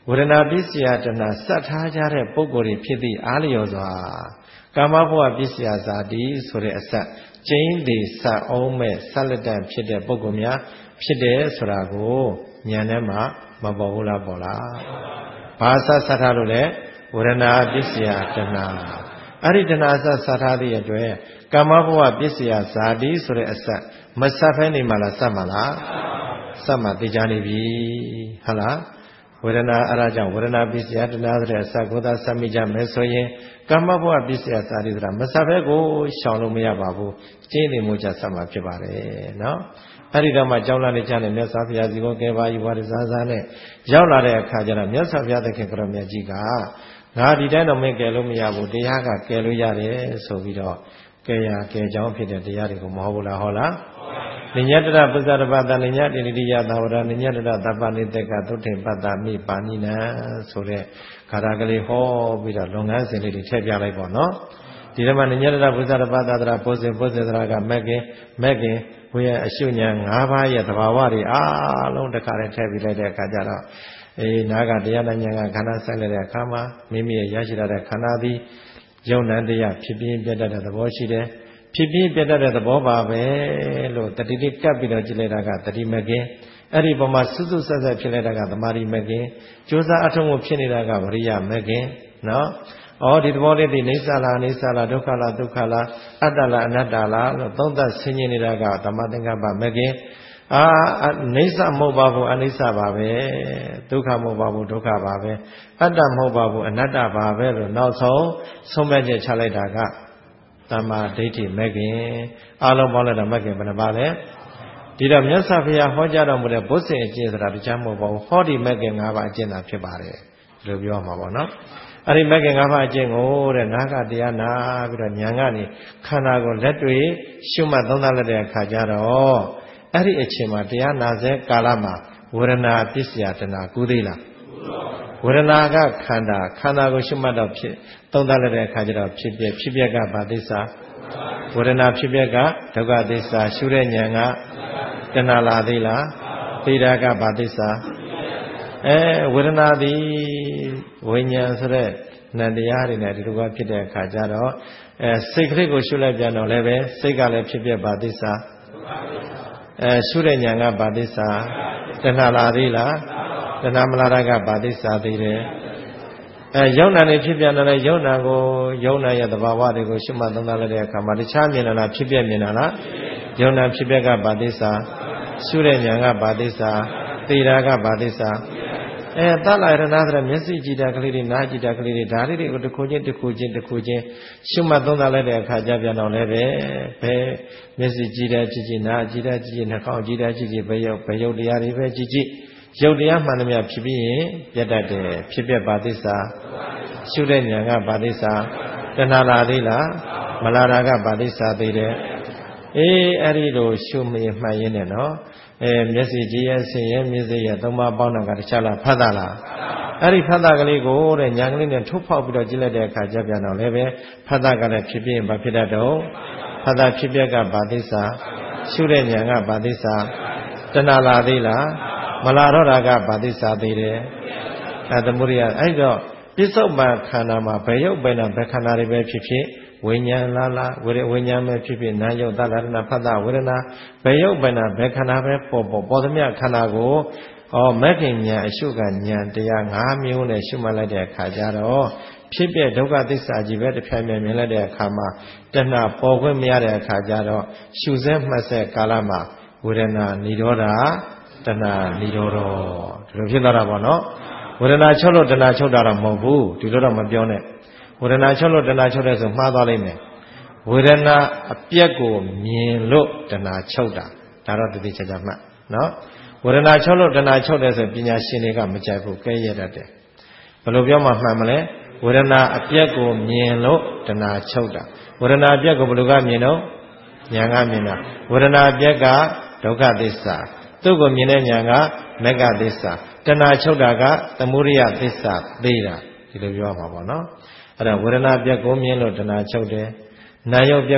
ဝေဒနာပစ္စယတဏစက်ထားကြတဲ့ပုဂ္ဂိုလ်တွေဖြစ်သည့်အားလျော်စွာကာမဘဝပစ္စယဇာတိဆိုတဲ့အစကျင်းသေးစအောင်မဲ့ဆက်လက်တန့်ဖြစ်တဲ့ပုဂ္ဂိုလ်များဖြစ်တယ်ဆိုတာကိုဉာဏ်ထဲမှာမပေါ်ဘူးလားပေါ်လားဘာဆက်ထားလို့လဲဝေဒနာပစ္စယတဏအဲ့ဒီတဏဆက်ထားသည့်အတွက်ကာမဘဝပစ္စယဇာတိဆိုတဲ့အစမဆက်ဖဲနေမှလားဆက်မှလားဆက်မှသိကြနေပြီဟုတ်လားဝေဒနာအဲ့ဒါကြောင့်ဝေဒနာပစ္စယတဏဆိုတဲ့အစကိုသာဆက်မိကြမယ်ဆိုရင်ကာမဘဝပစ္စယဇာတိဆိုတာမဆက်ဖဲကိုရှောင်လို့မရပါဘူးကျင်းနေမှုကြဆက်မှဖြစ်ပါတယ်နော်အဲ့ဒီတော့မှကြောင်းလာနေကြတဲ့မြတ်စွာဘုရားစီကိုကဲပါယူပါရစားစားနဲ့ရောက်လာတဲ့အခါကျတော့မြတ်စွာဘုရားသခင်ကတော်မြတ်ကြီးကငါဒီတိုင်းတော့မင်းကယ်လို့မရဘူးတရားကကယ်လို့ရတယ်ဆိုပြီးတော့ကယ်ရကယ်ကြောင်းဖြစ်တဲ့တရားတွေကိုမဟုတ်ဘူးလားဟုတ်လားနိညတရပဇာတပတနိညတိတိယသာဝရနိညတရသဗ္ဗနိတကသုထေပတ္တမိပါဏိနံဆိုတဲ့ခါရကလေးဟောပြီးတော့လုပ်ငန်းစဉ်လေးတွေထည့်ပြလိုက်ပေါ့နော်ဒီထဲမှာနိညတရပဇာတပတ္တတရာပုဇေတရာကမက်ကင်ဘုရားအရှုဉာဏ်၅ပါးရဲ့သဘာဝတွေအားလုံးတစ်ခါတည်းထည့်ပြီးလိုက်တဲ့အခါကျတော့နာကတရားဉာဏ်ကခန္ဓာဆိုင်လိုက်တဲ့အခါမှာမိမိရဲ့ရရှိလာတဲ့ခန္ဓာသည်ယုံ nant တရားဖြစ်ပြင်းပြတ်တတ်တဲ့သဘောရှိတယ်ဖြစ်ပြင်းပြတ်တတ်တဲ့သဘောပါပဲလို့တတိတိကပ်ပြီးတော့ကြည့်လိုက်တာကတတိမကင်အဲ့ဒီပုံမှာစွတ်ဆက်ဆက်ဖြစ်လိုက်တာကသမာဓိမကင်ကြိုးစားအထုံးမှုဖြစ်နေတာကဝရိယမကင်နော်ဒီသဘောလေးဒီနေသလားဒုက္ခလားဒုက္ခလားအတ္တလားအနတ္တလားလို့သုံးသပ်ဆင်ခြင်နေတာကဓမ္မသင်္ကပ္ပမကင်နေသမဟုတ်ပါဘူးအနိစ္စပါပဲဒုက္ခမဟုတ်ပါဘူးဒုက္ခပါပဲအတ္တမဟုတ်ပါဘူးအနတ္တပါပဲလို့နောက်ဆုံးဆုံးဖြတ်ချက်ချလိုက်တာကသမ္မာဒိဋ္ဌိမကင်အလုံးပေါင်းလိုက်တာမကင်ဘယ်နှပါလဲဒီတော့မြတ်စွာဘုရားဟောကြားတော်မူတဲ့ဘုဇင်အကျင့်ဆိုတာတရားမဟုတ်ပါဘူးဟောဒီမကင်၅ပါးအကျင့်သာဖြစ်ပါတယ်ဒီလိုပြောမှာပေါ့နော်အဲ့ဒီမကင်၅ပါးအကျင့်ကိုတဲ့နာကတရားနာပြီးတော့ဉာဏ်ကနေခန္ဓာကိုလက်တွေ့ရှုမှတ်သုံးသပ်လိုက်တဲ့အခါကျတော့အဲ့ဒီအချိန်မှာတရားနာစေကာလမှာဝေဒနာပစ္စယတဏကူသေးလားဝေဒနာကခန္ဓာကိုရှုမှတ်တော့ဖြစ်သုံးသပ်လိုက်တဲ့အခါကျတော့ဖြစ်ပျက်ကဘာသစ္စာဝေဒနာဖြစ်ပျက်ကဒုက္ခသစ္စာရှုတဲ့ဉာဏ်ကတဏလာသေးလားသိတာကဘာသစ္စာဝေဒနာသည်ဝိညာဉ်ဆိုတဲ့နံတရားတွေနဲ့ဒီလိုကဖြစ်တဲ့အခါကျတော့စိတ်ကလေးကိုရှုလိုက်ပြန်တော့လည်းပဲစိတ်ကလည်းဖြစ်ပျက်ဘာသစ္စာရှုတဲ့ဉာဏ်ကဘာသစ္စာတဏလာသေးလားတဏမလာတာကဘာသစ္စာသေးတယ်ယုံနာနေဖြစ်ပြန်တယ်ယုံနာကိုယုံနာရဲ့သဘာဝတွေကိုရှုမှတ်သုံးသပ်လိုက်တဲ့အခါမှာတခြားမြင်လာလားဖြစ်ပျက်မြင်လာလားယုံနာဖြစ်ပျက်ကဘာသစ္စာရှုတဲ့ဉာဏ်ကဘာသစ္စာသိတာကဘာသစ္စာသလရဏဆိုတဲ့မျက်စိကြည့်တာကလေးတွေနားကြည့်တာကလေးတွေဒါလေးတွေကိုတစ်ခုချင်းရှုမှတ်သုံးသပ်လိုက်တဲ့အခါကျပြန်တော့လည်းပဲမျက်စိကြည့်တာကြည့်နားကြည့်တာကြည့်နှာခေါင်းကြည့်တာကြည့်ဘယ်ရုပ်တရားတွေပဲကြည့်ရုပ်တရားမှန်သမျှဖြစ်ပြီးရင်ပြတ်တတ်တယ်ဖြစ်ပြပါသစ္စာရှုတဲ့ဉာဏ်ကပါသစ္စာတဏှာလာသေးလားမလာတာကပါသစ္စာသေးတယ်အဲ့ဒီလိုရှုမြင်မှတ်ရင်းနဲ့နော်မျက်စိကြည့်ရဆင်းရဲမျက်စိရသုံးပါးပေါင်းတာကတခြားလားဖတ်တာလားအဲ့ဒီဖတ်တာကလေးကိုတဲ့ဉာဏ်ကလေးနဲ့ထုတ်ဖောက်ပြီးတော့ကြည့်လိုက်တဲ့အခါကျပြန်တော့လည်းပဲဖတ်တာကလည်းဖြစ်ပြီးဘာဖြစ်တတ်တော့ဖတ်တာဖြစ်ပြက်ကဘာသစ္စာရှုတဲ့ဉာဏ်ကဘာသစ္စာတဏှာလာသေးလားမလာတော့တာကဘာသစ္စာသေးတယ်သမုဒိယအဲ့တော့ပစ္စုပန်ခန္ဓာမှာဘယ်ရုပ်ပဲနဲ့ဘယ်ခန္ဓာတွေပဲဖြစ်ဖြစ်ဝိညာဉ်လားဝိညာဉ်ပဲဖြစ်ဖြစ်နာယုတ်သလရဏဖတ်တာဝေဒနာဘယ်ရုပ်ပဲနဲ့ဘယ်ခန္ဓာပဲပေါ်သမျှခန္ဓာကိုမဂ္ဂင်ဉာဏ်အရှုကဉာဏ်တရား၅မျိုးနဲ့ရှုမှတ်လိုက်တဲ့အခါကျတော့ဖြစ်ပြဒုက္ခသစ္စာကြီးပဲတစ်ဖြိုင်မြင်လိုက်တဲ့အခါမှာတဏှာပေါ်ခွင့်မရတဲ့အခါကျတော့ရှုစဲမှတ်စဲကာလမှာဝေဒနာនិရောဓတဏှာនិရောဓဒီလိုဖြစ်သွားတာပေါ့နော်ဝေဒနာချုပ်လို့တဏှာချုပ်တာတော့မဟုတ်ဘူးဒီလိုတော့မပြောနဲ့ဝေဒနာချုပ်လို့တဏှာချုပ်တယ်ဆိုမှားသွားလိမ့်မယ်ဝေဒနာအပြက်ကိုမြင်လို့တဏှာချုပ်တာဒါတော့တတိချာချာမှတ်နော်ဝေဒနာချုပ်လို့တဏှာချုပ်တယ်ဆိုပညာရှင်တွေကမကြိုက်ဘူးကဲရတတ်တယ်ဘယ်လိုပြောမှမှန်မလဲဝေဒနာအပြက်ကိုမြင်လို့တဏှာချုပ်တာဝေဒနာအပြက်ကိုဘယ်လိုကမြင်တော့ဉာဏ်ကမြင်တာဝေဒနာအပြက်ကဒုက္ခသစ္စာသူ့ကိုမြင်တဲ့ဉာဏ်ကမဂ္ဂသစ္စာတဏှာချုပ်တာကသမုဒိယသစ္စာသိတာဒီလိုပြောမှာပေါ့နော်အဲ့ဒါဝေဒနာပြက်ကိုမြင်လို့တဏှာချုပ်တယ်နာယုတ်ပြက်ကို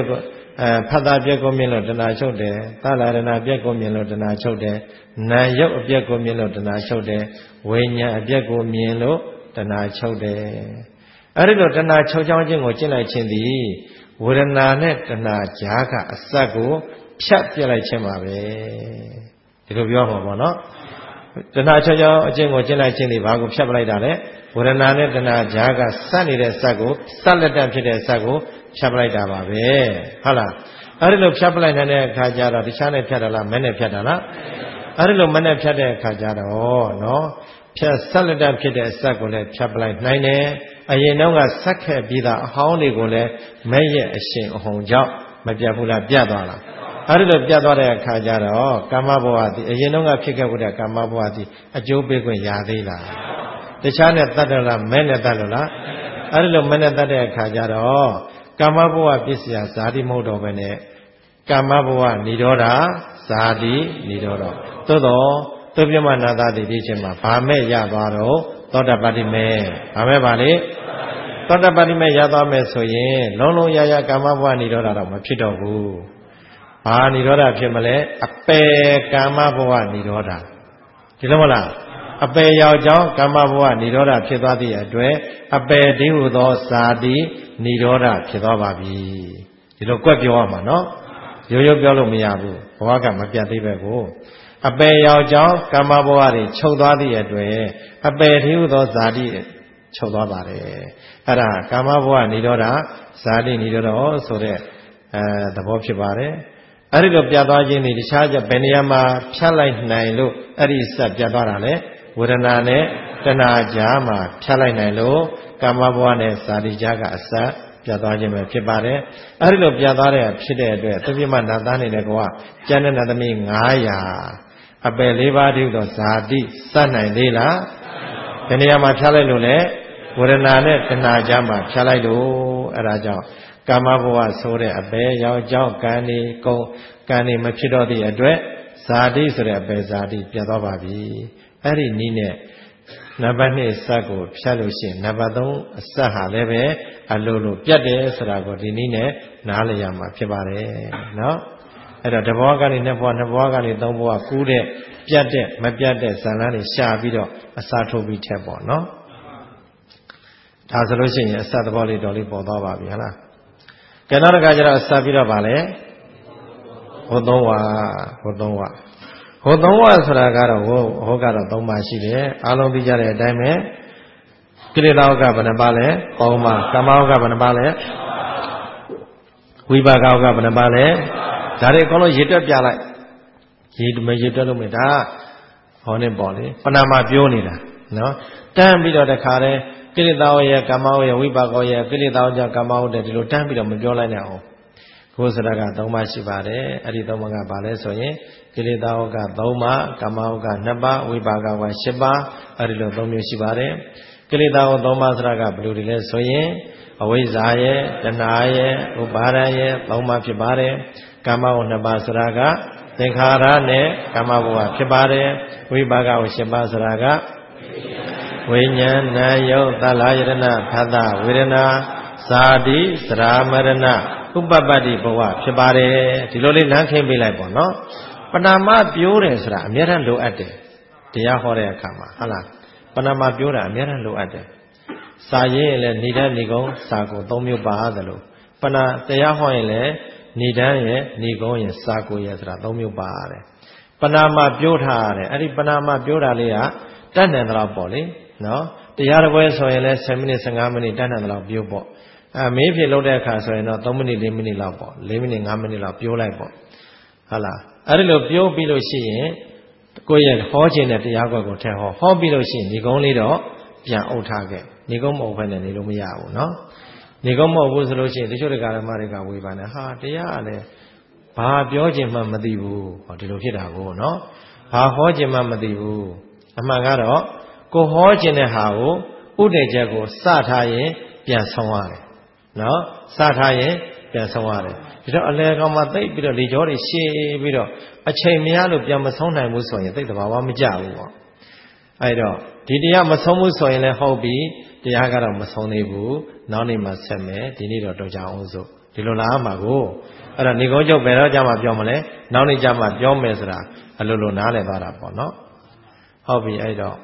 ဖတ်တာပြက်ကိုမြင်လို့တဏှာချုပ်တယ်သလရဏပြက်ကိုမြင်လို့တဏှာချုပ်တယ်နာယုတ်အပြက်ကိုမြင်လို့တဏှာချုပ်တယ်ဝိညာဉ်အပြက်ကိုမြင်လို့တဏှာချုပ်တယ်အဲ့ဒီလိုတဏှာချုပ်ချောင်းခြင်းကိုကျင့်လိုက်ခြင်းသည်ဝေဒနာနဲ့တဏှာကြားကအစပ်ကိုဖြတ်ပြလိုက်ခြင်းပါပဲဒီလိုပြောမှာပေါ့နော်တဏှာချုပ်ချောင်းအကျင့်ကိုကျင့်လိုက်ခြင်းသည်ဘာကိုဖြတ်ပလိုက်တာလဲဝေဒနာနဲ့တဏှာကြားကစပ်နေတဲ့စပ်ကိုစပ်လက်တန့်ဖြစ်တဲ့စပ်ကိုဖြတ်ပလိုက်တာပါပဲဟုတ်လားအဲ့ဒီလိုဖြတ်ပလိုက်တဲ့အခါကျတော့တခြားနဲ့ဖြတ်တာလားမဲနဲ့ဖြတ်တာလားအဲ့ဒီလိုမဲနဲ့ဖြတ်တဲ့အခါကျတော့နော်ဖြတ်စပ်လက်တန့်ဖြစ်တဲ့စပ်ကိုလည်းဖြတ်ပလိုက်နိုင်တယ်အရင်တော့ကစက်ခဲ့ပြီးသားအဟောင်းတွေကိုလည်းမဲ့ရဲ့အရှင်အဟုန်ကြောင့်မပြတ်ဘူးလားပြတ်သွားလားအဲ့ဒီလိုပြတ်သွားတဲ့အခါကျတော့ကာမဘဝသည်အရင်တော့ကဖြစ်ခဲ့မှုတဲ့ကာမဘဝသည်အကျိုးပေးခွင့်ရသေးလားတခြားနဲ့တတ်တယ်လားမဲနဲ့တတ်လို့လားအဲ့ဒီလိုမဲနဲ့တတ်တဲ့အခါကျတော့ကာမဘဝပြည့်စရာဇာတိမဟုတ်တော့ဘဲနဲ့ကာမဘဝនិရောဓဇာတိនិရောဓသို့တော့သုပြမနာသတိဒီချင်းမှာဗာမဲ့ရသွားတော့သောတပတ္တိမဲဗာမဲ့ပါလေသောတပတ္တိမဲရသွားမယ်ဆိုရင်လုံးလုံးရရကာမဘဝនិရောဓတော့မဖြစ်တော့ဘူးဘာនិရောဓဖြစ်မလဲအပေကာမဘဝនិရောဓဒီလိုမလားအပေရောက်ကြောင်းကာမဘဝនិရောဓဖြစ်သွားသည့်အတွက်အပေတည်းဟူသောဇာတိនិရောဓဖြစ်သွားပါပြီဒီလိုကွက်ပြောရမှာနော်ရိုးရိုးပြောလို့မရဘူးဘဝကမပြတ်သေးပဲကိုအပေရောက်ကြောင်းကာမဘဝတွေချုပ်သွားသည့်အတွက်အပေတည်းဟူသောဇာတိချုပ်သွားပါတယ်အဲ့ဒါကာမဘဝនិရောဓဇာတိនិရောဓဆိုတဲ့သဘောဖြစ်ပါတယ်အဲ့ဒီလိုပြတ်သွားခြင်းဒီတခြားကြဘယ်နေရာမှာဖြတ်လိုက်နိုင်လို့အဲ့ဒီစက်ပြတ်သွားတာလဲဝေဒနာနဲ့တဏှာကြားမှာဖြတ်လိုက်နိုင်လို့ကာမဘဝနဲ့ဇာတိကြားကအစပြတ်သွားခြင်းပဲဖြစ်ပါတယ်အဲ့ဒီလိုပြတ်သွားတဲ့ဖြစ်တဲ့အတွက်သုပြမနာသားနေတဲ့ကောကျန်တဲ့နတ်သမီး900အပယ်၄ပါးတည်းသောဇာတိစနိုင်သေးလားဘယ်နေရာမှာဖြတ်လိုက်လို့လဲဝေဒနာနဲ့တဏှာကြားမှာဖြတ်လိုက်လို့အဲ့ဒါကြောင့်ကာမဘဝဆိုတဲ့အပယ်ရောက်ကြောင်းကံဒီကုံကံဒီမဖြစ်တော့သည့်အတွက်ဇာတိဆိုတဲ့အပယ်ဇာတိပြတ်သွားပါပြီအဲ့ဒီနည်းနဲ့နံပါတ်2စက်ကိုဖြတ်လို့ရှိရင်နံပါတ်3အစက်ဟာလည်းပဲအလိုလိုပြတ်တယ်ဆိုတာကိုဒီနည်းနဲ့နားလည်ရမှာဖြစ်ပါတယ်နော်အဲ့တော့တဘဝကနေ2ဘဝ2ဘဝကနေ3ဘဝကူးတဲ့ပြတ်တဲ့မပြတ်တဲ့ဇာလန်းတွေရှာပြီးတော့အစာထိုးပြီးထက်ပေါ့နော်ဒါဆိုလို့ရှိရင်အစက်သဘောလေးတော်လေးပေါ်သွားပါပြီဟုတ်လားကဲနောက်တစ်ခါကျတော့အစပြီးတော့ဗာလဲဟို3ဝဟို3ဝဆိုတာကတော့ဟိုကတော့3ပါရှိတယ်အားလုံးသိကြတဲ့အတိုင်းပဲကိလေသာဥက္ကဘယ်နှပါလဲ3ပါကာမဥက္ကဘယ်နှပါလဲဝိပါကဥက္ကဘယ်နှပါလဲဒါတွေအကုန်လုံးရေတွက်ပြလိုက်ရေတွက်လို့မရဒါဟောနေပေါ့လေပဏာမပြောနေတာနော်တန်းပြီးတော့တခါတည်းကိလေသာရဲ့ကာမဝရဲ့ဝိပါကရဲ့ကိလေသာကြောင့်ကာမဝတဲ့ဒီလိုတန်းပြီးတော့မပြောလိုက်နဲ့အောင်ကိုယ်စရက3ပါးရှိပါတယ်အဲ့ဒီ3ပါးကဘာလဲဆိုရင်ကိလေသာက3ပါးကာမဝက2ပါးဝိပါကက10ပါးအဲ့ဒီလို3မျိုးရှိပါတယ်ကိလေသာ3ပါးစရကဘယ်လိုတွေလဲဆိုရင်အဝိဇ္ဇာရဲ့တဏှာရဲ့ဥပါဒံရဲ့3ပါးဖြစ်ပါတယ်ကာမဝ2ပါးစရကသင်္ခါရနဲ့ကာမဘဝဖြစ်ပါတယ်ဝိပါကဝ10ပါးစရကဝိညာဏယုတ်သလယရဏဖသဝေဒနာဇာတိစရာမရဏဥပပတ္တိဘဝဖြစ်ပါတယ်ဒီလိုလေးလမ်းခင်းပေးလိုက်ပေါ့နော်ပဏာမပြောတယ်ဆိုတာအများအားလိုအပ်တယ်တရားဟောတဲ့အခါမှာဟုတ်လားပဏာမပြောတာအများအားလိုအပ်တယ်စာရေးရင်လည်းဏိဒန်းဏိကုံစာကို3မျိုးပါသလိုပဏာတရားဟောရင်လည်းဏိဒန်းရဲ့ဏိကုံရဲ့စာကိုရဲ့ဆိုတာ3မျိုးပါရတယ်ပဏာမပြောထားရတယ်အဲ့ဒီပဏာမပြောတာလေးကတတ်နိုင်တော့ပေါ့လေနော်တရားတော်ပွဲဆိုရင်လည်း10မိနစ်15မိနစ်တတ်နိုင်တော့ပြောပေါ့မေးဖြစ်လို့တဲ့အခါဆိုရင်တော့3မိနစ်4မိနစ်လောက်ပေါ့4မိနစ်5မိနစ်လောက်ပြောလိုက်ပေါ့ဟုတ်လားအဲ့ဒီလိုပြောပြီးလို့ရှိရင်ကိုယ့်ရဲ့ဟောခြင်းတဲ့တရားကွက်ကိုထည့်ဟောပြီးလို့ရှိရင်ဒီကုန်းလေးတော့ပြန်အုပ်ထားခဲ့ဒီကုန်းမအုပ်ဖက်နဲ့နေလို့မရဘူးနော်ဒီကုန်းမအုပ်ဘူးဆိုလို့ရှိရင်တချို့တရားဓမ္မတွေကဝေဖန်တယ်ဟာတရားကလည်းဘာပြောခြင်းမှမသိဘူးဟောဒီလိုဖြစ်တာကိုနော်ဘာဟောခြင်းမှမသိဘူးအမှန်ကတော့ကိုဟောခြင်းတဲ့ဟာကိုဥဒိချက်ကိုစထားရင်ပြန်ဆုံးရတယ်နော်စထားရင်ပြန်ဆုံးရတယ်ဒီတော့အလဲကောင်မှသိပ်ပြီးတော့လေကြောတွေရှည်ပြီးတော့အချိန်မရလို့ပြန်မဆုံးနိုင်ဘူးဆိုရင်သိပ်တဘာဝမကြဘူးပေါ့အဲ့တော့ဒီတရားမဆုံးဘူးဆိုရင်လည်းဟုတ်ပြီတရားကတော့မဆုံးသေးဘူးနောက်နေ့မှဆက်မယ်ဒီနေ့တော့တော်ကြအောင်စို့ဒီလိုလားမှာကိုအဲ့ဒါနေကုန်းချုပ်ဘယ်တော့ကြမှာပြောမလဲနောက်နေ့ကြမှာပြောမယ်ဆိုတာအလိုလိုနားလည်သွားတာပေါ့နော်ဟုတ်ပြီအဲ့တော့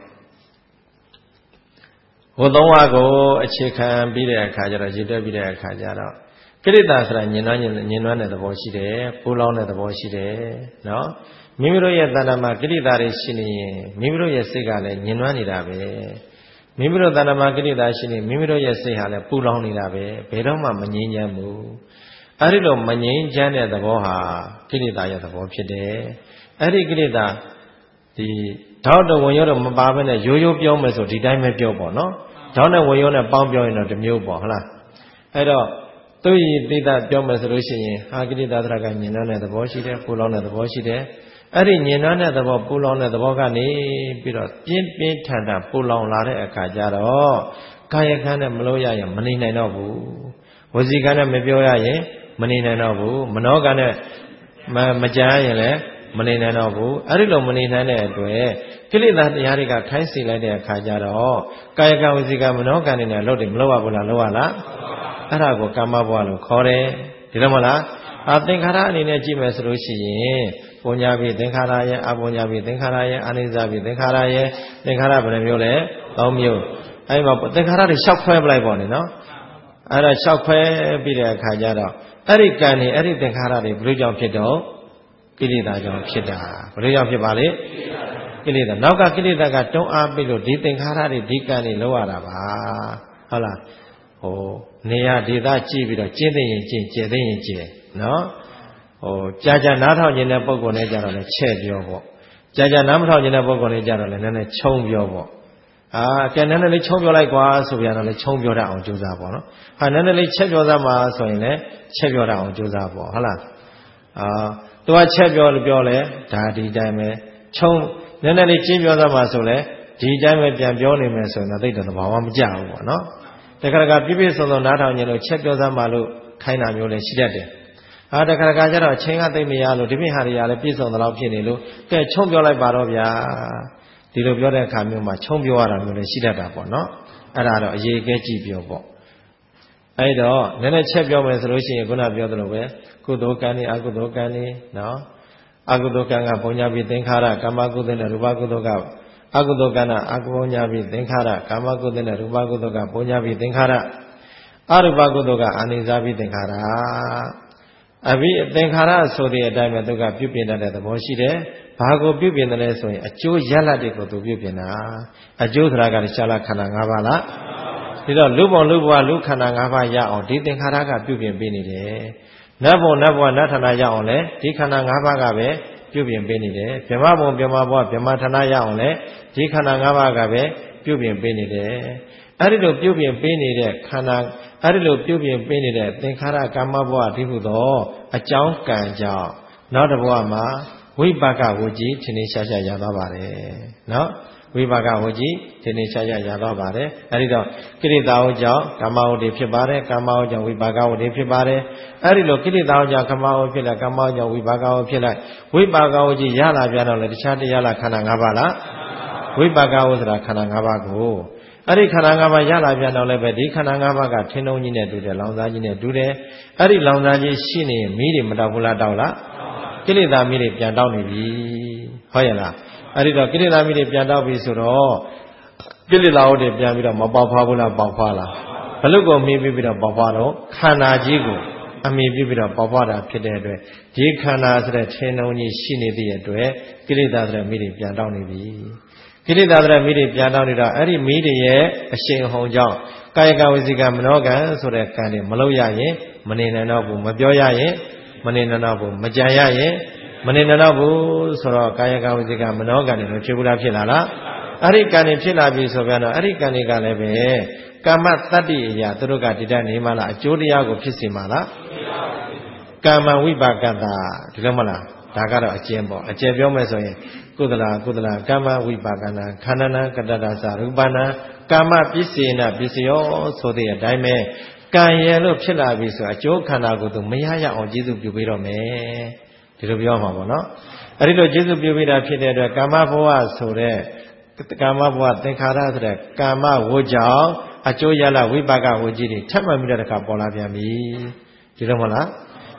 ဟိုသုံးပါးကိုအခြေခံပြီးတဲ့အခါကျတော့ရည်တွက်ပြီးတဲ့အခါကျတော့ကိရိတာဆိုတာညင်နွမ်းတဲ့သဘောရှိတယ်ပူလောင်တဲ့သဘောရှိတယ်နော်မိမိတို့ရဲ့တဏ္ဍာမှာကိရိတာတွေရှိနေရင်မိမိတို့ရဲ့စိတ်ကလည်းညင်နွမ်းနေတာပဲမိမိတို့တဏ္ဍာမှာကိရိတာရှိနေမိမိတို့ရဲ့စိတ်ဟာလည်းပူလောင်နေတာပဲဘယ်တော့မှမငြိမ်းချမ်းဘူးအဲ့ဒီလိုမငြိမ်းချမ်းတဲ့သဘောဟာကိရိတာရဲ့သဘောဖြစ်တယ်အဲ့ဒီကိရိတာဒီဓာတ်တော်ဝင်ရောတော့မပါဘဲနဲ့ရိုးရိုးပြောမယ်ဆိုဒီတိုင်းပဲပြောပေါ့နော်ဓာတ်နဲ့ဝင်ရောနဲ့ပေါင်းပြောရင်တော့တစ်မျိုးပေါ့ဟုတ်လားအဲ့တော့သူ့ရည်တိတပြောမယ်ဆိုလို့ရှိရင်အာကိရိတာသရကညင်နွမ်းတဲ့သဘောရှိတယ်ပူလောင်တဲ့သဘောရှိတယ်အဲ့ဒီညင်နွမ်းတဲ့သဘောပူလောင်တဲ့သဘောကနေပြီးတော့ပြင်းပြင်းထန်ထန်ပူလောင်လာတဲ့အခါကျတော့ကာယကံနဲ့မလို့ရရင်မနေနိုင်တော့ဘူးဝစီကံနဲ့မပြောရရင်မနေနိုင်တော့ဘူးမနောကံနဲ့မကြမ်းရင်လည်းမနေနိုင်တော့ဘူးအဲ့ဒီလိုမနေနိုင်တဲ့အတွက်ကိလေသာတရားတွေကခိုင်းစေလိုက်တဲ့အခါကျတော့ကာယကံဝစီကံမနောကံတွေနဲ့လုပ်တယ်မလုပ်ရဘူးလားလုပ်ရလားအဲ့ဒါကိုကာမဘဝလို့ခေါ်တယ်ဒီလိုမလားသင်္ခါရအနေနဲ့ကြည့်မယ်ဆိုလို့ရှိရင်ပုညာပိသင်္ခါရရဲ့အပုညာပိသင်္ခါရရဲ့အာနိစ္စပိသင်္ခါရရဲ့သင်္ခါရဘယ်နှမျိုးလဲ၃မျိုးအဲ့မှာသင်္ခါရတွေရှောက်ခွဲပလိုက်ပေါ့နေနော်အဲ့ဒါရှောက်ခွဲပြီးတဲ့အခါကျတော့အဲ့ဒီကံတွေအဲ့ဒီသင်္ခါရတွေဘယ်လိုကြောင့်ဖြစ်တော့ကိလေသာကြောင့်ဖြစ်တာဘယ်လိုကြောင့်ဖြစ်ပါလဲကိလေသာနောက်ကကိလေသာကတွန်းအားပြီးလို့ဒီသင်္ခါရတွေဒီကံတွေလောက်ရတာပါဟုတ်လားဟိုနေရဒေသကြည့်ပြီးတော့ကျင့်သိရင်ကျင့်ကျင့်သိရင်ကျင့်နော်ဟိုကြာနားထောင်ခြင်းတဲ့ပုံကိုယ်နဲ့ကြတော့လည်းချဲ့ပြောပေါ့ကြာနားမထောင်ခြင်းတဲ့ပုံကိုယ်နဲ့ကြတော့လည်းနည်းနည်းချုံပြောပေါ့ကဲနည်းနည်းလေးချုံပြောလိုက်ကွာဆိုပြန်တော့လည်းချုံပြောတတ်အောင်ကြိုးစားပေါ့နော်နည်းနည်းလေးချက်ပြောသားမှာဆိုရင်လည်းချက်ပြောတတ်အောင်ကြိုးစားပေါ့ဟုတ်လားသူကချက်ပြောလို့ပြောလဲဒါဒီတိုင်းပဲချုံနည်းနည်းလေးကျင်းပြောသားမှာဆိုလဲဒီတိုင်းပဲပြန်ပြောနေမယ်ဆိုရင်တော့သိတဲ့သဘာဝမကြဘူးပေါ့နော်တခါတခါပြည့်ပြည့်စုံစုံနားထောင်ခြင်းလို့ချက်ပြောသားမှာလို့ခိုင်းတာမျိုးလည်းရှိတတ်တယ်တခါတခါကျတော့အချိန်ကသိမရလို့ဒီပြည့်ဟာတွေကလည်းပြည့်စုံတဲ့လောက်ဖြစ်နေလို့ကဲချုံပြောလိုက်ပါတော့ဗျာဒီလိုပြောတဲ့အခါမျိုးမှာချုံပြောရတာမျိုးလည်းရှိတတ်တာပေါ့နော်အဲ့ဒါတော့အရေးကဲကြည့်ပြောပေါ့အဲ့တော့နည်းနည်းချက်ပြောမယ်ဆိုလို့ရှိရင်ခုနပြောသလိုပဲကုသိုလ်ကံနဲ့အကုသိုလ်ကံနဲ့နော်အကုသိုလ်ကံကပုံညာပြီးသင်္ခါရကာမကုသိုလ်နဲ့ရူပကုသိုလ်ကအကုသိုလ်ကံကအကုပုံညာပြီးသင်္ခါရကာမကုသိုလ်နဲ့ရူပကုသိုလ်ကပုံညာပြီးသင်္ခါရအရူပကုသိုလ်ကအာနိစ္စပြီးသင်္ခါရအဘိသင်္ခါရဆိုတဲ့အတိုင်းပဲသူကပြုပြင်တတ်တဲ့သဘောရှိတယ်။ဘာကိုပြုပြင်တယ်လဲဆိုရင်အကျိုးရလဒ်တွေကိုသူပြုပြင်တာ။အကျိုးဆိုတာကလည်းရှားလာခန္ဓာ၅ပါးလား။ဒီတော့လူဘုံလူဘဝလူခန္ဓာ၅ပါးရအောင်ဒီသင်္ခါရကပြုပြင်ပေးနေတယ်။နတ်ဘုံနတ်ဘဝနတ်ဌာနရအောင်လဲဒီခန္ဓာ၅ပါးကပဲပြုပြင်ပေးနေတယ်။ဗြဟ္မဘုံဗြဟ္မဘဝဗြဟ္မဌာနရအောင်လဲဒီခန္ဓာ၅ပါးကပဲပြုပြင်ပေးနေတယ်။အဲဒီလိုပြုပြင်ပေးနေတဲ့ခန္ဓာအဲ့ဒီလိုပြုပြင်ပေးနေတဲ့သင်္ခါရကာမဘဝဒီဟုသောအကြောင်းကံကြောင့်နောက်တစ်ဘဝမှာဝိပါကဝကြီးထင်ထင်ရှားရှားရသွားပါတယ်နော်ဝိပါကဝကြီးထင်ထင်ရှားရှားရသွားပါတယ်အဲ့ဒီတော့ကိရိတာဝကြောင့်ကာမဝတိဖြစ်ပါတယ်ကာမဝကြောင့်ဝိပါကဝတိဖြစ်ပါတယ်အဲ့ဒီလိုကိရိတာဝကြောင့်ကာမဝဖြစ်လိုက်ကာမဝကြောင့်ဝိပါကဝဖြစ်လိုက်ဝိပါကဝကြီးရလာပြန်တော့လေတခြားတရားလားခန္ဓာ၅ပါးလားဝိပါကဝဆိုတာခန္ဓာ၅ပါးကိုအဲ့ဒီခန္ဓာ၅ပါးရလာပြန်တော့လည်းပဲဒီခန္ဓာ၅ပါးကထင်းလုံးကြီးနဲ့တူတယ်လောင်စားကြီးနဲ့တူတယ်အဲ့ဒီလောင်စားကြီးရှိနေမီးတွေမတောက်ဘူးလားတောက်လားကိလေသာမီးတွေပြန်တောက်နေပြီဟုတ်ရဲ့လားအဲ့ဒီတော့ကိလေသာမီးတွေပြန်တောက်ပြီဆိုတော့ကိလေသာဟုတ်တွေပြန်ပြီးတော့မပေါက်ဖွားဘူးလားပေါက်ဖွားလားဘလို့ကိုမီးပြီးတော့ပေါက်ဖွားတော့ခန္ဓာကြီးကိုအမိပြီးတော့ပေါက်ဖွားတာဖြစ်တဲ့အတွက်ဒီခန္ဓာဆိုတဲ့ထင်းလုံးကြီးရှိနေသည့်အတွက်ကိလေသာဆိုတဲ့မီးတွေပြန်တောက်နေပြီကိလေသာတဲ့မိတွေပြန်တောင်းနေတော့အဲ့ဒီမိတွေရဲ့အရှင်ဟုံကြောင့်ကာယကဝစီကမနောကံဆိုတဲ့ကံတွေမလုပ်ရရင်မနေနိုင်တော့ဘူးမပြောရရင်မနေနိုင်တော့ဘူးမကြံရရင်မနေနိုင်တော့ဘူးဆိုတော့ကာယကဝစီကမနောကံတွေမဖြစ်ဘူးလားဖြစ်လာလားအဲ့ဒီကံတွေဖြစ်လာပြီဆိုပြန်တော့အဲ့ဒီကံတွေကလည်းပဲကာမတတ္တိအရာသူတို့ကဒီတိုင်းနေမှလားအကျိုးတရားကိုဖြစ်စေမှလားကာမဝိပါကတာဒီလိုမလားဒါကတော့အကျဉ်းပေါ့အကျဉ်းပြောမယ်ဆိုရင်ကုသလကာမဝိပါကနာခန္ဓနာကတ္တရသရူပနာကာမပစ္စေနပစ္စယောဆိုတဲ့အတိုင်းပဲကံရယ်လို့ဖြစ်လာပြီဆိုအကျိုးခန္ဓာကိုသူမရရအောင်ကျေစုပြုပေးတော့မယ်ဒီလိုပြောမှာပေါ့နော်အဲ့ဒီလိုကျေစုပြုပေးတာဖြစ်တဲ့အတွက်ကာမဘဝဆိုတဲ့ကာမဘဝသင်္ခါရဆိုတဲ့ကာမဝဋ်ကြောင့်အကျိုးရလဝိပါကဝဋ်ကြီးတွေထပ်မှန်ပြီးတဲ့အခါပေါ်လာပြန်ပြီဒီလိုမလား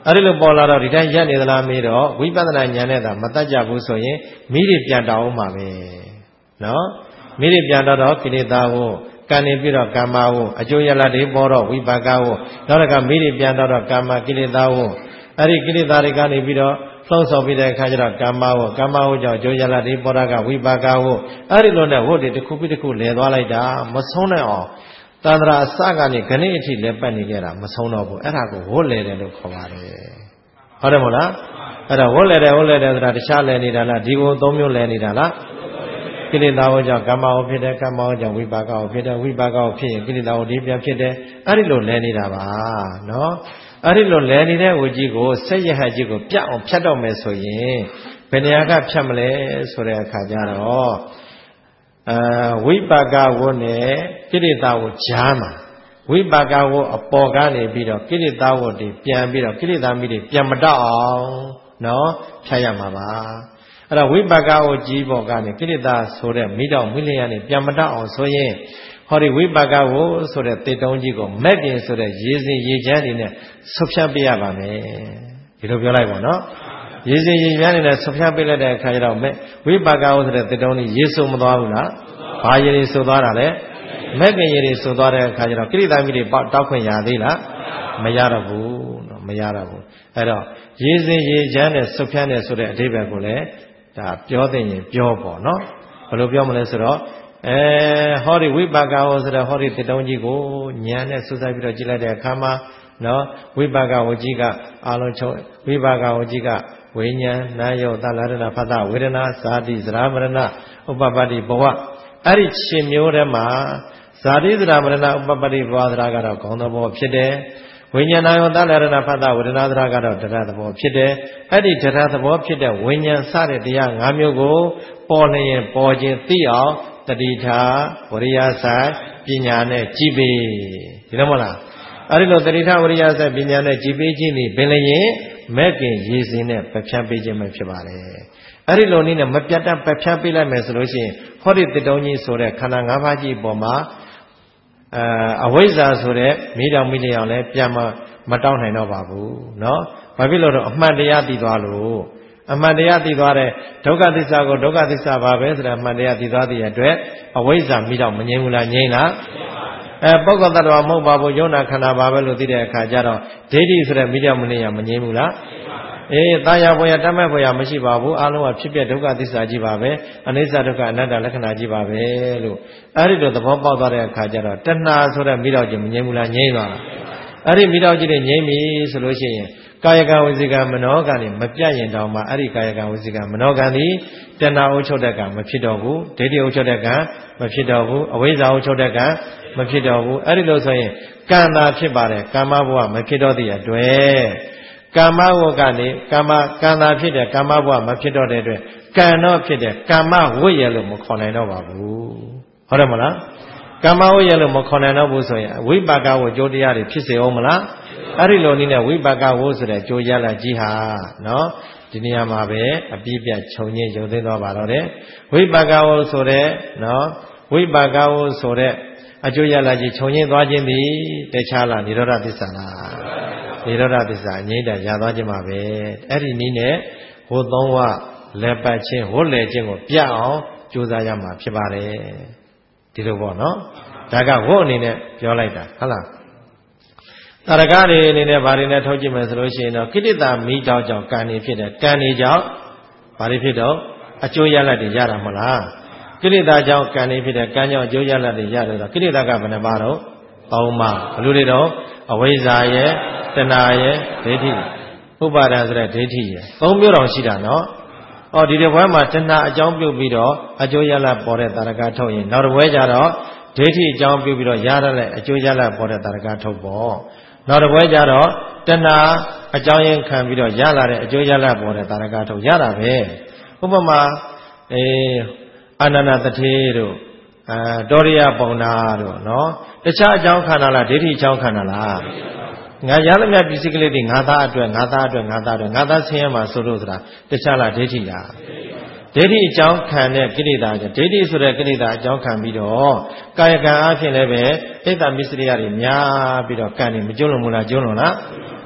အဲ့ဒီလိုပေါ်လာတော့ဒီတိုင်းရက်နေသလားမေးတော့ဝိပဿနာဉာဏ်နဲ့သာမတတ်ကြဘူးဆိုရင်မိတွေပြန်တောင်းအောင်ပါပဲနော်မိတွေပြန်တော့ကိလေသာကိုကံနေပြီးတော့ကာမကိုအကျိုးရလဒ်တွေပေါ်တော့ဝိပါကကိုနောက်တစ်ခါမိတွေပြန်တော့ကာမကိလေသာကိုအဲ့ဒီကိလေသာတွေကနေပြီးတော့လှုံ့ဆော်ပြီးတဲ့အခါကျတော့ကာမကိုကြောင့်အကျိုးရလဒ်တွေပေါ်တာကဝိပါကကိုအဲ့ဒီလိုနဲ့ဝတ်တွေတစ်ခုပြီးတစ်ခုလဲသွားလိုက်တာမဆုံးနိုင်အောင်တန္တရာအစကနေခဏအထိလဲပတ်နေကြတာမဆုံးတော့ဘူးအဲ့ဒါကိုဝတ်လဲတယ်လို့ခေါ်ပါတယ်ဟုတ်တယ်မို့လားအဲ့ဒါဝတ်လဲတယ်ဆိုတာတခြားလဲနေတာလားဒီကိုသုံးမျိုးလဲနေတာလားကိလေသာဝကြောင့်ကာမဝဖြစ်တယ်ကာမဝကြောင့်ဝိပါကဝဖြစ်တယ်ဝိပါကဝဖြစ်ရင်ကိလေသာဝဒီပြန်ဖြစ်တယ်အဲ့ဒီလိုလဲနေတာပါနော်အဲ့ဒီလိုလဲနေတဲ့ဝကြီးကိုဆက်ရဟတ်ကြီးကိုပြတ်အောင်ဖြတ်တော့မယ်ဆိုရင်ဘယ်နေရာကဖြတ်မလဲဆိုတဲ့အခါကျတော့ဝိပါကဝနဲ့ကိလေသာဝကြားမှာဝိပါကဝအပေါ်ကနေပြီးတော့ကိလေသာဝတွေပြန်ပြီးတော့ကိလေသာမိတွေပြန်မတော့အောင်နော်ဖြတ်ရမှာပါအဲ့ဒါဝိပါကဝကြီးပေါ်ကနေကိလေသာဆိုတဲ့မိတော့မိလျံနေပြန်မတော့အောင်ဆိုရင်ဟောဒီဝိပါကဝဆိုတဲ့တေတုံးကြီးကိုမက်ပြင်ဆိုတဲ့ရေစင်ရေချမ်းတွေနဲ့ဆွဖြတ်ပေးရပါမယ်ဒီလိုပြောလိုက်ပါနော်ရေစင်ရေချမ်းတွေနဲ့ဆွဖြတ်ပေးလိုက်တဲ့အခါကျတော့ဝိပါကဝဆိုတဲ့တေတုံးကြီးရေစုံမသွားဘူးလားဘာရေတွေစုံသွားတာလဲမက်ကင်ရေတွေစုံသွားတဲ့အခါကျတော့ကိရိတာမိတွေတောက်ခွင့်ရသေးလားမရတော့ဘူးနော်မရတော့ဘူးအဲ့တော့ရေစင်ရေချမ်းနဲ့ဆွဖြတ်နေဆိုတဲ့အဓိပ္ပာယ်ကိုလည်းဒါပြောသိရင်ပြောပေါ့နော်ဘယ်လိုပြောမလဲဆိုတော့ဟောဒီဝိပါကဝဆိုတဲ့ဟောဒီတတုံးကြီးကိုဉာဏ်နဲ့စူးစိုက်ပြီးတော့ကြည့်လိုက်တဲ့အခါမှာနော်ဝိပါကဝကြီးကအလုံးချုံဝိပါကဝကြီးကဝိညာဉ်နာယောသလရဏဖသဝေဒနာဇာတိဇရာမရဏဥပပတ္တိဘဝအဲ့ဒီရှင်မျိုးထဲမှာဇာတိဇရာမရဏဥပပတ္တိဘဝသရာကတော့ခေါင်းသဘောဖြစ်တယ်ဝိညာဏယောသလရဏဖသဝေဒနာသရာကတော့တရားသဘောဖြစ်တယ်အဲ့ဒီတရားသဘောဖြစ်တဲ့ဝိညာဉ်စတဲ့တရား၅မျိုးကိုပေါ်နေရင်ပေါ်ခြင်းသိအောင်တတိထာဝရိယဆိုင်ပညာနဲ့ကြည်ပေဒီလိုမဟုတ်လားအဲ့ဒီလိုတတိထာဝရိယဆိုင်ပညာနဲ့ကြည်ပေခြင်းนี่ပင်လျင်မဲ့ခင်ရည်စင်နဲ့ပဖြတ်ပေးခြင်းပဲဖြစ်ပါတယ်အဲ့ဒီလိုနည်းနဲ့မပြတ်တတ်ပဖြတ်ပေးလိုက်မယ်ဆိုလို့ရှိရင်ဟောဒီတတုံးကြီးဆိုတဲ့ခန္ဓာ၅ပါးကြီးပေါ်မှာအဝိဇ္ဇာဆိုတဲ့မိတောင်မိလျောင်လည်းပြန်မတောင်းနိုင်တော့ပါဘူးเนาะဘာဖြစ်လို့တော့အမှန်တရားသိသွားလို့အမှန်တရားသိသွားတဲ့ဒုက္ခသစ္စာကိုဒုက္ခသစ္စာပါပဲဆိုတာအမှန်တရားသိသွားတဲ့အတွက်အဝိဇ္ဇာမိတော့မငြိမ်းဘူးလားငြိမ်းလားပုဂ္ဂိုလ်တ attva မဟုတ်ပါဘူးယုံနာခန္ဓာပါပဲလို့သိတဲ့အခါကျတော့ဒိဋ္ဌိဆိုတဲ့မိတော့မနေရမငြိမ်းဘူးလားတာယာဘွယ်တတ်မဲ့ဘွယ်မရှိပါဘူးအလုံးကဖြစ်ပြဒုက္ခသစ္စာကြီးပါပဲအနိစ္စဒုက္ခအနတ္တလက္ခဏာကြီးပါပဲလို့အဲ့ဒီလိုသဘောပေါက်သွားတဲ့အခါကျတော့တဏှာဆိုတဲ့မိတော့ကြီးမငြိမ်းဘူးလားငြိမ်းသွားလားအဲ့ဒီမိတော့ကြီးတွေငြိမ်းပြီဆိုလို့ရှိရင်ကာယကံဝစီကံမနောကံတွေမပြတ်ရင်တောင်မှအဲ့ဒီကာယကံဝစီကံမနောကံသည်တဏှာဥချုပ်တဲ့ကံမဖြစ်တော့ဘူးဒိဋ္ဌိဥချုပ်တဲ့ကံမဖြစ်တော့ဘူးအဝိဇ္ဇာဥချုပ်တဲ့ကံမဖြစ်တော့ဘူးအဲ့ဒီလိုဆိုရင်ကံသာဖြစ်ပါတယ်ကာမဘဝမဖြစ်တော့တဲ့အတွက်ကာမဝကနေကံသာဖြစ်တဲ့ကာမဘဝမဖြစ်တော့တဲ့အတွက်ကံတော့ဖြစ်တဲ့ကာမဝိရလို့မခေါ်နိုင်တော့ပါဘူးဟုတ်တယ်မလားကာမဝိရလို့မခေါ်နိုင်တော့ဘူးဆိုရင်ဝိပါကဝကြိုးတရားတွေဖြစ်စေအောင်မလားအဲ့ဒီလိုနည်းနဲ့ဝိပါကဝဆိုတဲ့ကြိုးရလာကြီးဟာနော်ဒီနေရာမှာပဲအပြည့်ပြတ်ခြုံငင်းရုံသိမ်းသွားပါတော့တယ်ဝိပါကဝဆိုတဲ့နော်ဝိပါကဝဆိုတဲ့အကျိုးရလာကြီးခြုံငင်းသွားခြင်းသည်တခြားလားនិရောဓသစ္စာလားនិရောဓသစ္စာအငြိမ့်တရသွားခြင်းပါပဲအဲ့ဒီနည်းနဲ့ဟိုသုံးဝလက်ပတ်ခြင်းဝတ်လေခြင်းကိုပြအောင်ကြိုးစားရမှာဖြစ်ပါတယ်ဒီလိုပေါ့နော်ဒါကဝတ်အနေနဲ့ပြောလိုက်တာဟုတ်လားတရကတွေအနေနဲ့ဘာတွေနဲ့ထုတ်ကြည့်မယ်ဆိုလို့ရှိရင်တော့ကိဋ္တာမိတောက်ကြောင့်ကံနေဖြစ်တယ်ကံနေကြောင့်ဘာတွေဖြစ်တော့အကျိုးရလဒ်တွေရတာမဟုတ်လားကိဋ္တာကြောင့်ကံနေဖြစ်တယ်ကံကြောင့်အကျိုးရလဒ်တွေရတယ်တော့ကိဋ္တာကဘယ်နှပါတော့၃ပါးဘယ်လိုတွေတော့အဝိဇ္ဇာရဲ့တဏှာရဲ့ဒိဋ္ဌိဥပါဒံဆိုတဲ့ဒိဋ္ဌိရဲ့၃မျိုးတောင်ရှိတာနော်ဒီတစ်ဘွဲမှာတဏှာအကြောင်းပြုပြီးတော့အကျိုးရလဒ်ပေါ်တဲ့တရကထုတ်ရင်နောက်တစ်ဘွဲကျတော့ဒိဋ္ဌိအကြောင်းပြုပြီးတော့ရတဲ့အကျိုးရလဒ်ပေါ်တဲ့တရကထုတ်ပေါ့နောက်တစ်ဘွဲကျတော့တဏှာအကြောင်းရင်းခံပြီးတော့ရလာတဲ့အကျိုးရလဒ်ပေါ်တဲ့တရကထုတ်ရတာပဲဥပမာအာနန္ဒတထေတို့တောရိယပုံနာတို့နော်တခြားအကြောင်းခံတာလားဒိဋ္ဌိအကြောင်းခံတာလားငါရသမျှပစ္စည်းကလေးတွေငါသားအတွက်ငါသားဆင်းရဲမှာဆိုလို့ဆိုတာတခြားလားဒိဋ္ဌိလားဒိဋ္ဌိအကြောင်းခံတဲ့ကိလေသာဒိဋ္ဌိဆိုတဲ့ကိလေသာအကြောင်းခံပြီးတော့ကာယကံအဖြစ်လည်းပဲဣဒ္ဓမစ္စရိယတွေများပြီးတော့ကံနေမကျွလွန်ဘူးလားကျွလွန်လား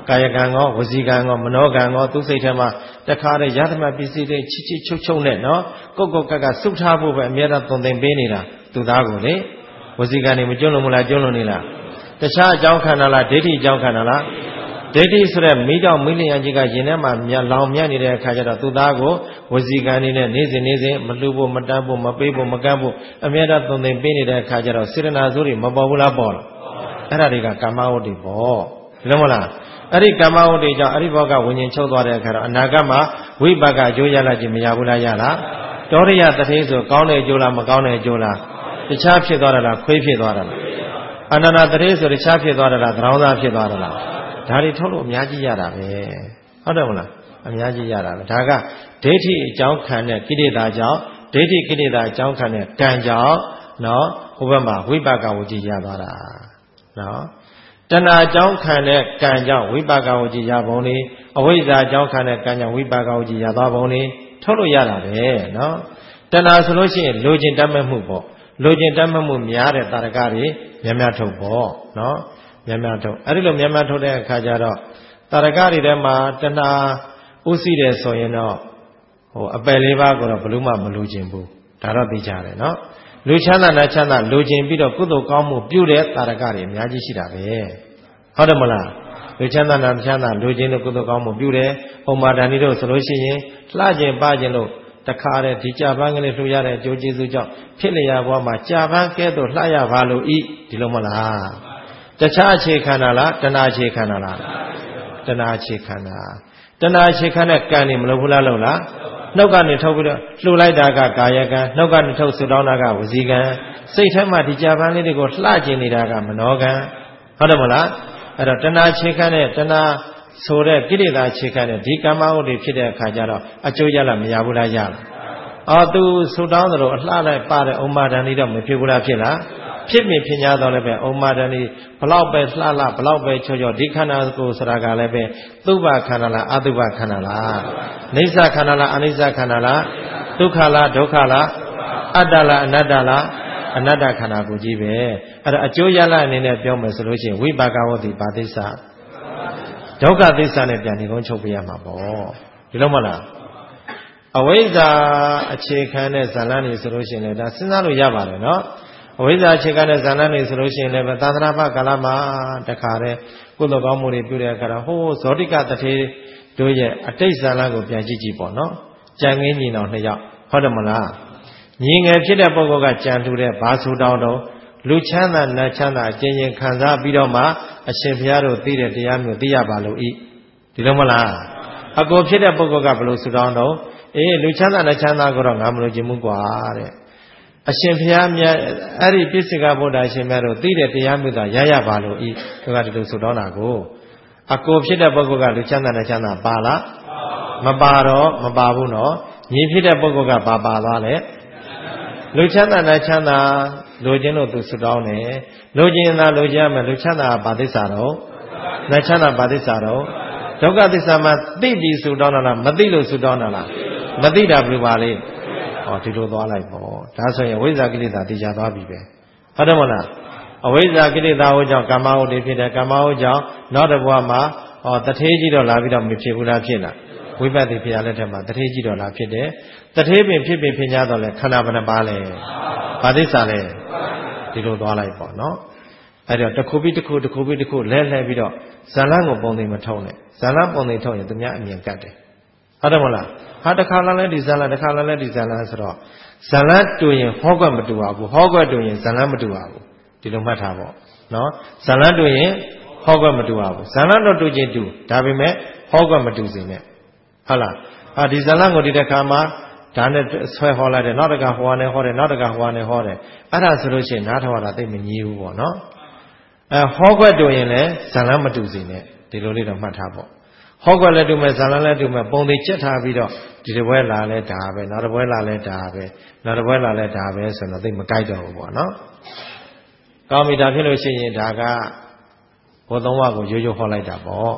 ကာယကံရောဝစီကံရောမနောကံရောသူစိတ်ထဲမှာတခါတည်းရသမျှပစ္စည်းတွေချစ်ချစ်ချုပ်ချုပ်နဲ့နော်ကုတ်ကုတ်ကက်ကစုထားဖို့ပဲအမြဲတမ်းသွန်သင်ပေးနေတာသူသားကိုလေဝစီကံနေမကျွလွန်မလားကျွလွန်နေလားတခြားအကြောင်းခန္ဓာလားဒိဋ္ဌိအကြောင်းခန္ဓာလားဒိဋ္ဌိဆိုတဲ့မိကြောင့်မိလျံကြီးကရင်ထဲမှာလောင်မြတ်နေတဲ့အခါကျတော့သူသားကိုဝစီကံနေနဲ့နေစဉ်မလှူဖို့မတန်းဖို့မပေးဖို့မကန့်ဖို့အမြဲတမ်းသွန်သင်ပေးနေတဲ့အခါကျတော့စေတနာစိုးတွေမပေါ်ဘူးလားပေါ်လားအဲ့ဒါတွေကကာမဝတ္တိပေါ့ဒီလိုမလားအဲ့ဒီကာမဝတ္တိကြောင့်အဲ့ဒီဘောကဝิญဉ်ချုပ်သွားတဲ့အခါတော့အနာဂတ်မှာဝိပါကအကျိုးရလာခြင်းမရဘူးလားရလားတောရိယတထေဆိုကောင်းတဲ့အကျိုးလားမကောင်းတဲ့အကျိုးလားတခြားဖြစ်သွားတာလားခွေးဖြစ်သွားတာလားအနန္တတထေဆိုတခြားဖြစ်သွားတာလားသရောင်းသားဖြစ်သွားတာလားဒါတွေထုတ်လို့အများကြီးရတာပဲဟုတ်တယ်မလားအများကြီးရတာပဲဒါကဒိဋ္ဌိအကြောင်းခံတဲ့ကိလေသာကြောင့်ဒိဋ္ဌိကိလေသာအကြောင်းခံတဲ့ကံကြောင့်နော်ဟိုဘက်မှာဝိပါကဝကြည်ရသွားတာနော်တဏှာအကြောင်းခံတဲ့ကံကြောင့်ဝိပါကဝကြည်ရပုံလေးအဝိဇ္ဇာအကြောင်းခံတဲ့ကံကြောင့်ဝိပါကဝကြည်ရသွားပုံလေးထုတ်လို့ရတာပဲနော်တဏှာဆိုလို့ရှိရင်လိုချင်တတ်မဲ့မှုပေါ့လိုချင်တတ်မဲ့မှုများတဲ့တာရကတွေများများထုတ်ပေါ့နော်များများထုတ်အဲ့ဒီလိုများများထုတ်တဲ့အခါကျတော့တာရကတွေထဲမှာတဏှာဥသိတယ်ဆိုရင်တော့ဟိုအပယ်လေးပါးကိုတော့ဘလို့မှမလိုချင်ဘူးဒါတော့သိကြတယ်နော်လူချမ်းသာနဲ့ချမ်းသာလိုချင်ပြီးတော့ကုသိုလ်ကောင်းမှုပြုတဲ့တာရကတွေအများကြီးရှိတာပဲဟုတ်တယ်မလားလူချမ်းသာနဲ့ချမ်းသာလိုချင်လို့ကုသိုလ်ကောင်းမှုပြုတယ်ဥမာဒဏီတို့ဆိုလို့ရှိရင်လှကျင်ပကျင်လို့တခါတည်းဒီကြာပန်းကလေးလှူရတဲ့အကျိုးကျေးဇူးကြောင့်ဖြစ်လျာဘဝမှာကြာပန်းကဲတော့လှရပါလို့ဤဒီလိုမလားတခြားအခြေခံတာလားတဏှာအခြေခံတာလားတဏှာအခြေခံတာတဏှာအခြေခံတဲ့ကံနေမလို့ဘူးလားလို့လားနှုတ်ကနေထုတ်ပြီးတော့လှူလိုက်တာကကာယကံနှုတ်ကနေထုတ်ဆူတောင်းတာကဝစီကံစိတ်ထဲမှာဒီကြာပန်းလေးတွေကိုလှကျင်နေတာကမနောကံဟုတ်တယ်မလားအဲ့တော့တဏှာအခြေခံတဲ့တဏှာဆိုတဲ့ကိလေသာအခြေခံတဲ့ဒီကာမဝတ္တိဖြစ်တဲ့အခါကျတော့အကျိုးရလာမရဘူးလားရလားအော်သူဆူတောင်းသလိုအလှလိုက်ပါတဲ့ဥမာဒဏီတော့မဖြစ်ဘူးလားဖြစ်လားဖြစ်မြင်ဖြစ်냐တော့လည်းပဲဥမာဒဏီဘလောက်ပဲလှလှဘလောက်ပဲချောချောဒီခန္ဓာကိုယ်ဆိုတာကလည်းပဲသုဘခန္ဓာလားအသုဘခန္ဓာလားနိစ္စခန္ဓာလားအနိစ္စခန္ဓာလားဒုက္ခလားဒုက္ခလားအတ္တလားအနတ္တလားအနတ္တခန္ဓာကိုကြီးပဲအဲ့ဒါအကျိုးရလာအနေနဲ့ပြောမယ်ဆိုလို့ရှိရင်ဝိပါကဝတ္တိပါတိစ္ဆာဒုက္ခသစ္စာနဲ့ပြန်ဒီကုန်းချုပ်ပြရမှာပေါ့ဒီလိုမလားအဝိဇ္ဇာအခြေခံတဲ့ဇာလန်းနေဆိုလို့ရှိရင်လည်းဒါစဉ်းစားလို့ရပါတယ်နော်အဝိဇ္ဇာအခြေခံတဲ့ဇာလန်းနေဆိုလို့ရှိရင်လည်းသာသနာ့ဘကာလမှာတခါတည်းကုသိုလ်ကောင်းမှုတွေပြုတဲ့အခါတော့ဟိုးဇောတိကတထေတို့ရဲ့အတိတ်ဇာလန်းကိုပြန်ကြည့်ကြည့်ပေါ့နော်ကြံငင်းညီနောင်နှစ်ယောက်ဟုတ်တယ်မလားညီငယ်ဖြစ်တဲ့ပုဂ္ဂိုလ်ကကြံထူတဲ့ဘာဆူတောင်းတော့လူချမ်းသာနတ်ချမ်းသာအကျဉ်းချင်းခံစားပြီးတော့မှအရှင်ဘုရားတို့သိတဲ့တရားမျိုးသိရပါလို့ဤဒီလိုမလားအကိုဖြစ်တဲ့ပုဂ္ဂိုလ်ကဘယ်လိုဆူတောင်းတော့အေးလူချမ်းသာနတ်ချမ်းသာကိုတော့ငါမလို့ခြင်းဘူးကွာတဲ့အရှင်ဘုရားမြတ်အဲ့ဒီပြစ္ဆေကဗုဒ္ဓရှင်မြတ်တို့သိတဲ့တရားမျိုးသာရပါလို့ဤသူကဒီလိုဆူတောင်းတာကိုအကိုဖြစ်တဲ့ပုဂ္ဂိုလ်ကလူချမ်းသာနတ်ချမ်းသာပါလားမပါတော့မပါဘူးနော်ညီဖြစ်တဲ့ပုဂ္ဂိုလ်ကပါသွားလဲလူချမ်းသာနဲ့ချမ်းသာလိုခြင်းလို့သူဆူတောင်းတယ်လိုခြင်းသာလိုချင်ရမယ်လူချမ်းသာဘာသစ္စာတော့နတ်ချမ်းသာဘာသစ္စာတော့ဒုက္ခသစ္စာမှာသိပြီးဆူတောင်းတာလားမသိလို့ဆူတောင်းတာလားမသိတာဘယ်လိုပါလဲဟောဒီလိုသွားလိုက်ပေါ့ဒါဆိုရင်ဝိဇ္ဇာကိလေသာသိချသွားပြီပဲဟုတ်တယ်မလားအဝိဇ္ဇာကိလေသာဟောကြောင့်ကာမဝတ္တိဖြစ်တယ်ကာမဝတ္ကြောင့်နောက်တစ်ဘဝမှာဟောတထေးကြီးတော့လာပြီးတော့မဖြစ်ဘူးလားဖြစ်လားဝိပဿနာဖရာလက်ထက်မှာတထေးကြီးတော်လာဖြစ်တယ်တထေးပင်ဖြစ်냐တော့လဲခန္ဓာဘယ်နှပါလဲဘာသစ္စာလဲဒီလိုသွားလိုက်ပေါ့နော်အဲ့တော့တစ်ခုပြီးတစ်ခုတစ်ခုပြီးတစ်ခုလဲလှဲပြီးတော့ဇာလန်းကိုပုံသိမထုံးနဲ့ဇာလန်းပုံသိထုံးရင်သူများအမြင်ကတ်တယ်ဟုတ်တယ်မလားဟာတစ်ခါလာလဲဒီဇာလန်းတစ်ခါလာလဲဒီဇာလန်းဆိုတော့ဇာလန်းတူရင်ဟောကွက်မတူပါဘူးဟောကွက်တူရင်ဇာလန်းမတူပါဘူးဒီလိုမှတ်ထားပေါ့နော်ဇာလန်းတူရင်ဟောကွက်မတူပါဘူးဇာလန်းတော့တူချင်းတူဒါပေမဲ့ဟောကွက်မတူစေနဲ့ဟုတ်လားဒီဇာလန်းကိုဒီတစ်ခါမှာဒါနဲ့ဆွဲဟောလိုက်တယ်နောက်တစ်ခါဟောနဲ့ဟောတယ်နောက်တစ်ခါဟောနဲ့ဟောတယ်အဲ့ဒါဆိုလို့ရှိရင်နားထောင်ရတာသိမငြီးဘူးပေါ့နော်ဟောကွက်တူရင်လည်းဇာလန်းမတူစေနဲ့ဒီလိုလေးတော့မှတ်ထားပေါ့ဟောကွက်လည်းတူမယ်ဇာလန်းလည်းတူမယ်ပုံသေးချက်ထားပြီးတော့ဒီတစ်ပွဲလာလဲဒါပဲနောက်တစ်ပွဲလာလဲဒါပဲနောက်တစ်ပွဲလာလဲဒါပဲဆိုတော့သိမကြိုက်တော့ဘူးပေါ့နော်ကောင်းပြီဒါဖြစ်လို့ရှိရင်ဒါကဘောသုံးဝကိုရိုးရိုးဟောလိုက်တာပေါ့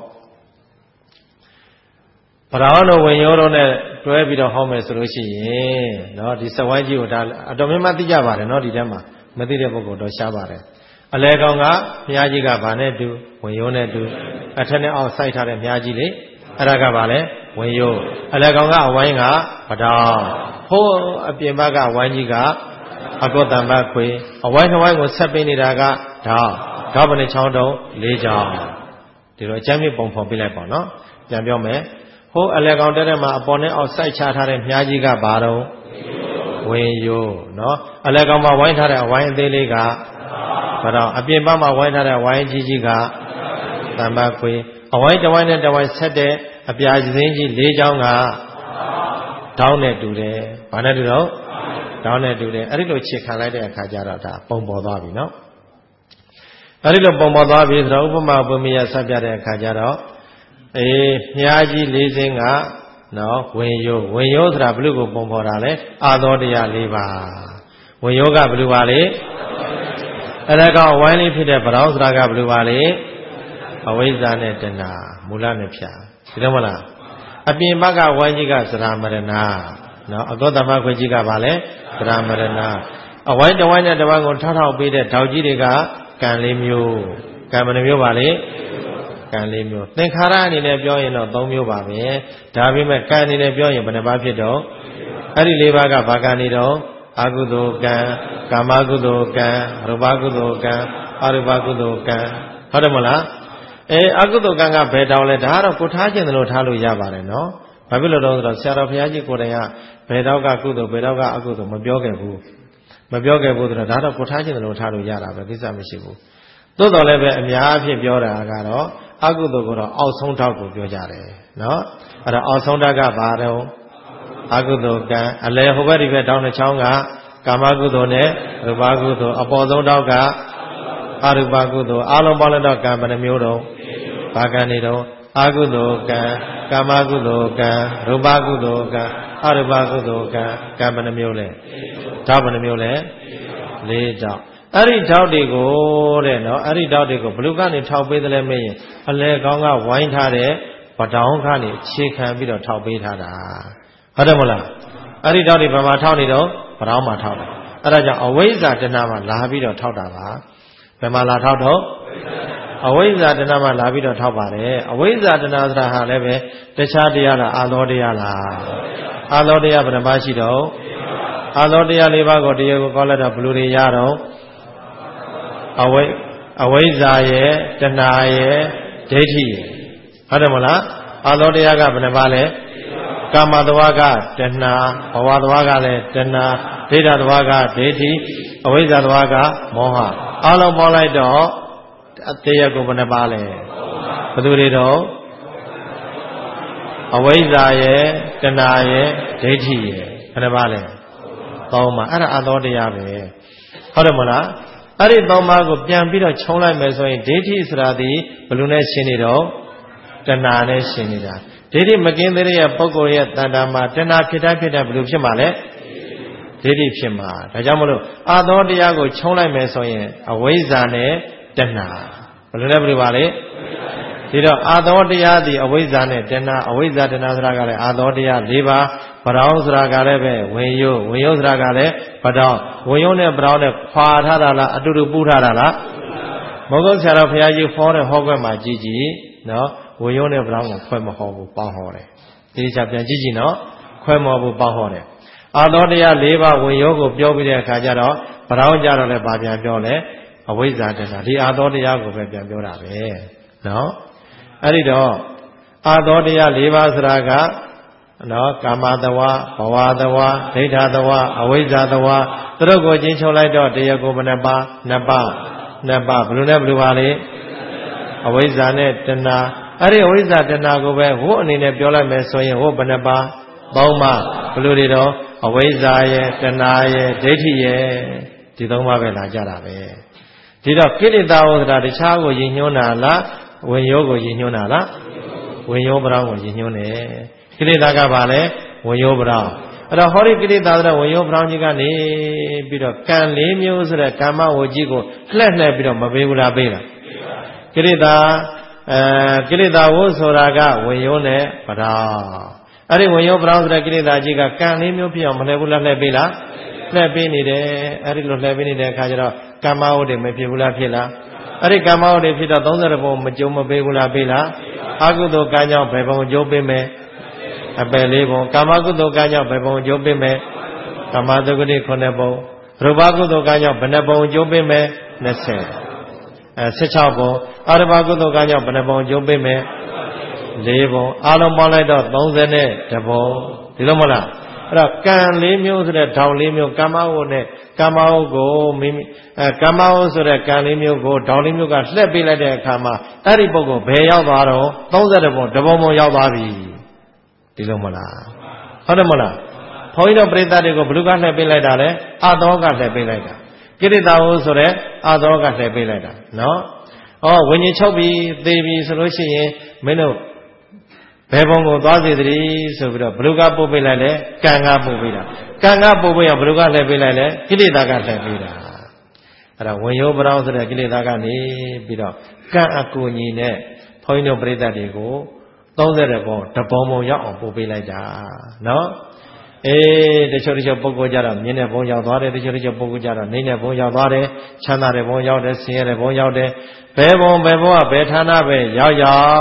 ပရောင်းတို့ဝင်ရိုးတို့နဲ့တွဲပြီးတော့ဟောမယ်ဆိုလို့ရှိရင်နော်ဒီစဝိုင်းကြီးကိုဒါအတော်များများသိကြပါတယ်နော်ဒီထဲမှာမသိတဲ့ပုဂ္ဂိုလ်တော့ရှားပါတယ်အလဲကောင်ကဘုရားကြီးကဗာနဲ့တူဝင်ရိုးနဲ့တူအထက်နဲ့အောက်စိုက်ထားတဲ့မြားကြီးလေအဲ့ဒါကဘာလဲဝင်ရိုးအလယ်ကောင်ကအဝိုင်းကပတောင်ဟိုးအပြင်ဘက်ကဝိုင်းကြီးကအကောတံဘတ်ခွေအဝိုင်းတစ်ဝိုင်းကိုဆက်ပေးနေတာကဓာတ်ဘယ်နှချောင်းတုံး၄ချောင်းဒီလိုအကျမ်းမြင့်ပုံဖော်ပြလိုက်ပါနော်ပြန်ပြောမယ်ဟိုးအလယ်ကောင်တဲ့မှာအပေါ်နဲ့အောက်စိုက်ချထားတဲ့မြားကြီးကဘာတော့ဝင်ရိုးနော်အလယ်ကောင်မှာဝိုင်းထားတဲ့အဝိုင်းအသေးလေးကဘာတော့အပြင်ဘက်မှာဝိုင်းထားတဲ့ဝိုင်းကြီးကတံဘတ်ခွေအဝိုင်းတစ်ဝိုင်းနဲ့တစ်ဝိုင်းဆက်တဲ့အပြာစင်းကြီး၄ချောင်းကတောင်းနဲ့တူတယ်။ဘာနဲ့တူတော့တောင်းနဲ့တူတယ်။အဲ့ဒီလိုခြေခံလိုက်တဲ့အခါကျတော့ဒါပုံပေါ်သွားပြီနော်။အဲ့ဒီလိုပုံပေါ်သွားပြီဆိုတော့ဥပမာဥပမာဆက်ပြတဲ့အခါကျတော့မြားကြီး၄စင်းကနော်ဝင်ရိုးဆိုတာဘုလူကိုပုံပေါ်တာလေအာသောတရား၄ပါးဝင်ရိုးကဘုလူပါလေအဲ့ဒါကဝိုင်းလေးဖြစ်တဲ့ဗရောင်းဆိုတာကဘုလူပါလေအဝိဇ္ဇာနဲ့တဏှာမူလနဲ့ဖြာဒီတော့မလားအပြင်ဘက်ကဝိုင်းကြီးကသရမရဏနော်အကောတမခွေကြီးကဘာလဲသရမရဏအဝိုင်းတစ်ဝိုင်းနဲ့တစ်ဝိုင်းကိုထောက်ပေးတဲ့ဓာတ်ကြီးတွေကကံ၄မျိုးကံဘယ်နှမျိုးပါလဲကံ၄မျိုးသင်္ခါရအနေနဲ့ပြောရင်တော့၃မျိုးပါပဲဒါပေမဲ့ကံအနေနဲ့ပြောရင်ဘယ်နှပါးဖြစ်တော့အဲ့ဒီ၄ပါးကဘာကံနေတော့အကုသိုလ်ကံကာမကုသိုလ်ကံရူပကုသိုလ်ကံအရူပကုသိုလ်ကံဟုတ်တယ်မလားအကုသိုလ်ကံကဘယ်တောင်းလဲဒါကတော့ကိုထားခြင်းလို့ထားလို့ရပါတယ်နော်ဘာဖြစ်လို့တော့ဆိုတော့ဆရာတော်ဘုရားကြီးကိုယ်တိုင်ကဘယ်တော့ကကုသိုလ်ဘယ်တော့ကအကုသိုလ်မပြောခဲ့ဘူးဆိုတော့ဒါတော့ကိုထားခြင်းလို့ထားလို့ရတာပဲကိစ္စမရှိဘူးသို့တော်လည်းပဲအများအဖြစ်ပြောတာကတော့အကုသိုလ်ကိုတော့အောက်ဆုံးထောက်ကိုပြောကြတယ်နော်အဲ့တော့အောက်ဆုံးထောက်ကဘာတော့အကုသိုလ်ကံအလယ်ဟိုဘက်ဒီဘက်တောင်းတဲ့ချောင်းကကာမကုသိုလ်နဲ့ရူပကုသိုလ်အပေါ်ဆုံးထောက်ကအရူပကုသိုလ်အလုံးပေါင်းလိုက်တော့ကံဘယ်နှမျိုးတော့ဘာကံနေတော့အကုသိုလ်ကံကာမကုသိုလ်ကံရူပကုသိုလ်ကံအရူပကုသိုလ်ကံကံဘယ်နှမျိုးလဲဓာတ်ဘယ်နှမျိုးလဲ၄ဓာတ်အဲ့ဒီဓာတ်တွေကိုတဲ့နော်အဲ့ဒီဓာတ်တွေကိုဘလူကနေထောက်ပေးတယ်လဲမေးရင်အလဲကောင်းကဝိုင်းထားတဲ့ပတောင်းကနေအခြေခံပြီးတော့ထောက်ပေးထားတာဟုတ်တယ်မလားအဲ့ဒီဓာတ်တွေဘာမှထောက်နေတော့ပတောင်းမှာထောက်တာအဲ့ဒါကြောင့်အဝိဇ္ဇာတဏှာမှာလာပြီးတော့ထောက်တာပါဘယ်မှာလာထောက်တော့အဝိဇ္ဇာတဏှာမှာလာပြီးတော့ထောက်ပါတယ်အဝိဇ္ဇာတဏှာဆိုတာဟာလည်းပဲတခြားတရားလားအာသောတရားလားအာသောတရားဘယ်နှပါးရှိတော့အာသောတရား၄ပါးကိုတရားကိုကောက်လိုက်တော့ဘယ်လိုတွေရတော့အဝိဇ္ဇာရဲ့တဏှာရဲ့ဒိဋ္ဌိရဲ့ဟုတ်တယ်မလားအာသောတရားကဘယ်နှပါးလဲကာမတဝါကတဏှာဘဝတဝါကလည်းတဏှာဒိဋ္ဌတဝါကဒိဋ္ဌိအဝိဇ္ဇာတဝါကမောဟအလုံးပေါင်းလိုက်တော့တရားကိုဘယ်နှပါလဲဘယ်သူတွေတော့အဝိဇ္ဇာရဲ့တဏှာရဲ့ဒိဋ္ဌိရဲ့ဘယ်နှပါလဲ၃ပါးအဲ့ဒါအသောတရားပဲဟုတ်တယ်မလားအဲ့ဒီ၃ပါးကိုပြန်ပြီးတော့ခြုံလိုက်မယ်ဆိုရင်ဒိဋ္ဌိဆိုတာဒီဘယ်လိုနဲ့ရှင်းနေတော့တဏှာနဲ့ရှင်းနေတာဒိဋ္ဌိမကင်းသေးတဲ့ပုဂ္ဂိုလ်ရဲ့တဏ္ဍာမှာတဏှာဖြစ်တိုင်းဘယ်လိုဖြစ်မှာလဲဒိဋ္ဌိဖြစ်မှာဒါကြောင့်မလို့အသောတရားကိုခြုံလိုက်မယ်ဆိုရင်အဝိဇ္ဇာနဲ့တဏှာဘယ်လိုလဲဘယ်လိုပါလဲဒီတော့အာသောတရားဒီအဝိဇ္ဇာနဲ့တဏှာအဝိဇ္ဇာတဏှာဆိုတာကလည်းအာသောတရား၄ပါးဗရောင်းဆိုတာကလည်းပဲဝင်ရိုးဆိုတာကလည်းဗတောင်းဝင်ရိုးနဲ့ဗရောင်းနဲ့ခွာထားတာလားအတူတူပူထားတာလားမဟုတ်ဘူးဆရာတော်ဘုရားကြီးဟောတဲ့ဟောခွက်မှာကြည့်နော်ဝင်ရိုးနဲ့ဗရောင်းကိုခွဲမဟောဘူးပေါင်းဟောတယ်ဒီချာပြန်ကြည့်နော်ခွဲမဟောဘူးပေါင်းဟောတယ်အာသောတရား၄ပါးဝင်ရိုးကိုပြောပြီးတဲ့အခါကျတော့ဗရောင်းကြတော့လည်းဗာပြန်ပြောလဲအဝိဇ္ဇာတဏှာဒီအာသောတရားကိုပဲပြန်ပြောတာပဲနော်အဲ့ဒီတော့အာသောတရား၄ပါးဆိုတာကနော်ကာမတဝါဘဝတဝါဒိဋ္ဌတဝါအဝိဇ္ဇာတဝါသူတို့ကိုချင်းချုပ်လိုက်တော့တရားကိုဘယ်နှပါနှစ်ပါးဘယ်လိုနဲ့ဘယ်လိုပါလဲအဝိဇ္ဇာနဲ့တဏှာအဲ့ဒီအဝိဇ္ဇာတဏှာကိုပဲဟိုအနေနဲ့ပြောလိုက်မယ်ဆိုရင်ဟိုဘယ်နှပါ၃ပါးဘယ်လိုတွေတော့အဝိဇ္ဇာရဲ့တဏှာရဲ့ဒိဋ္ဌိရဲ့ဒီ၃ပါးပဲလာကြတာပဲဒီတော့ကိလေသာဝဒရာတခြားကိုယဉ်ညွှန်းတာလားဝင်ရိုးကိုယဉ်ညွှန်းတာလားဝင်ရိုးပရောင်းကိုယဉ်ညွှန်းတယ်ကိလေသာကဘာလဲဝင်ရိုးပရောင်းအဲ့တော့ဟောဒီကိလေသာတဲ့ဝင်ရိုးပရောင်းကြီးကနေပြီးတော့ကံ၄မျိုးဆိုတဲ့ကာမဝကြီးကိုလှည့်ပြီးတော့မပေးဘူးလားပေးလားကိလေသာဝဆိုတာကဝင်ရိုးနဲ့ပရောင်းအဲ့ဒီဝင်ရိုးပရောင်းဆိုတဲ့ကိလေသာကြီးကကံ၄မျိုးဖြစ်အောင်မလှည့်ဘူးလားလှည့်ပေးလားလှည့်ပေးနေတယ်အဲ့ဒီလိုလှည့်ပေးနေတဲ့အခါကျတော့ကာမဝတွေမဖြစ်ဘူးလားဖြစ်လားအဲ့ဒီကမ္မဝတ္တိဖြစ်တော့30ဘုံမကြုံမပေးဘူးလားပေးလားအကုသိုလ်ကံကြောင့်ဘယ်ဘုံကြိုးပေးမယ်အပယ်4ဘုံကာမကုသိုလ်ကံကြောင့်ဘယ်ဘုံကြိုးပေးမယ်ကာမတုဂတိ9ဘုံရူပကုသိုလ်ကံကြောင့်ဘယ်နှဘုံကြိုးပေးမယ်20 16ဘုံအရူပကုသိုလ်ကံကြောင့်ဘယ်နှဘုံကြိုးပေးမယ်4ဘုံအားလုံးပေါင်းလိုက်တော့32ဘုံဒီလိုမဟုတ်လားအဲ့တော့ကံ4မျိုးဆိုတဲ့ထောင်4မျိုးကမ္မဝတ်နဲ့ကမ္မဝတ်ကိုမိမိကမ္မဝတ်ဆိုတဲ့ကံ4မျိုးကိုထောင်4မျိုးကလှည့်ပေးလိုက်တဲ့အခါမှာအဲ့ဒီပုဂ္ဂိုလ်ဘယ်ရောက်သွားတော့32ဘုံတဘုံဘုံရောက်သွားပြီဒီလိုမဟုတ်လားဟုတ်တယ်မဟုတ်လားဘုန်းကြီးတို့ပရိသတ်တွေကိုဘ누구ကလှည့်ပေးလိုက်တာလဲအသောကလှည့်ပေးလိုက်တာကိရိတာဝဆိုတဲ့အသောကလှည့်ပေးလိုက်တာနော်ဝိညာဉ်ချုပ်ပြီးသေပြီဆိုလို့ရှိရင်မင်းတို့ဘယ်ဘုံကိုသွားစေသတည်းဆိုပြီးတော့ဘ누구ကပို့ပေးလိုက်လဲကံကပို့ပေးတာကံကပို့ပေးရင်ဘ누구ကလှည့်ပေးလိုက်လဲကိလေသာကလှည့်ပေးတာအဲ့ဒါဝင်ရောပရောဆိုတဲ့ကိလေသာကနေပြီးတော့ကံအကူညီနဲ့ဘုန်းကြီးတို့ပရိသတ်တွေကို30ဘုံတဘုံဘုံရောက်အောင်ပို့ပေးလိုက်တာနော်တချို့ပုဂ္ဂိုလ်ကြတော့မြင်းတဲ့ဘုံရောက်သွားတယ်တချို့ပုဂ္ဂိုလ်ကြတော့နှိမ့်တဲ့ဘုံရောက်သွားတယ်ချမ်းသာတဲ့ဘုံရောက်တယ်ဆင်းရဲတဲ့ဘုံရောက်တယ်ဘယ်ဘုံကဘယ်ဌာနပဲရောက်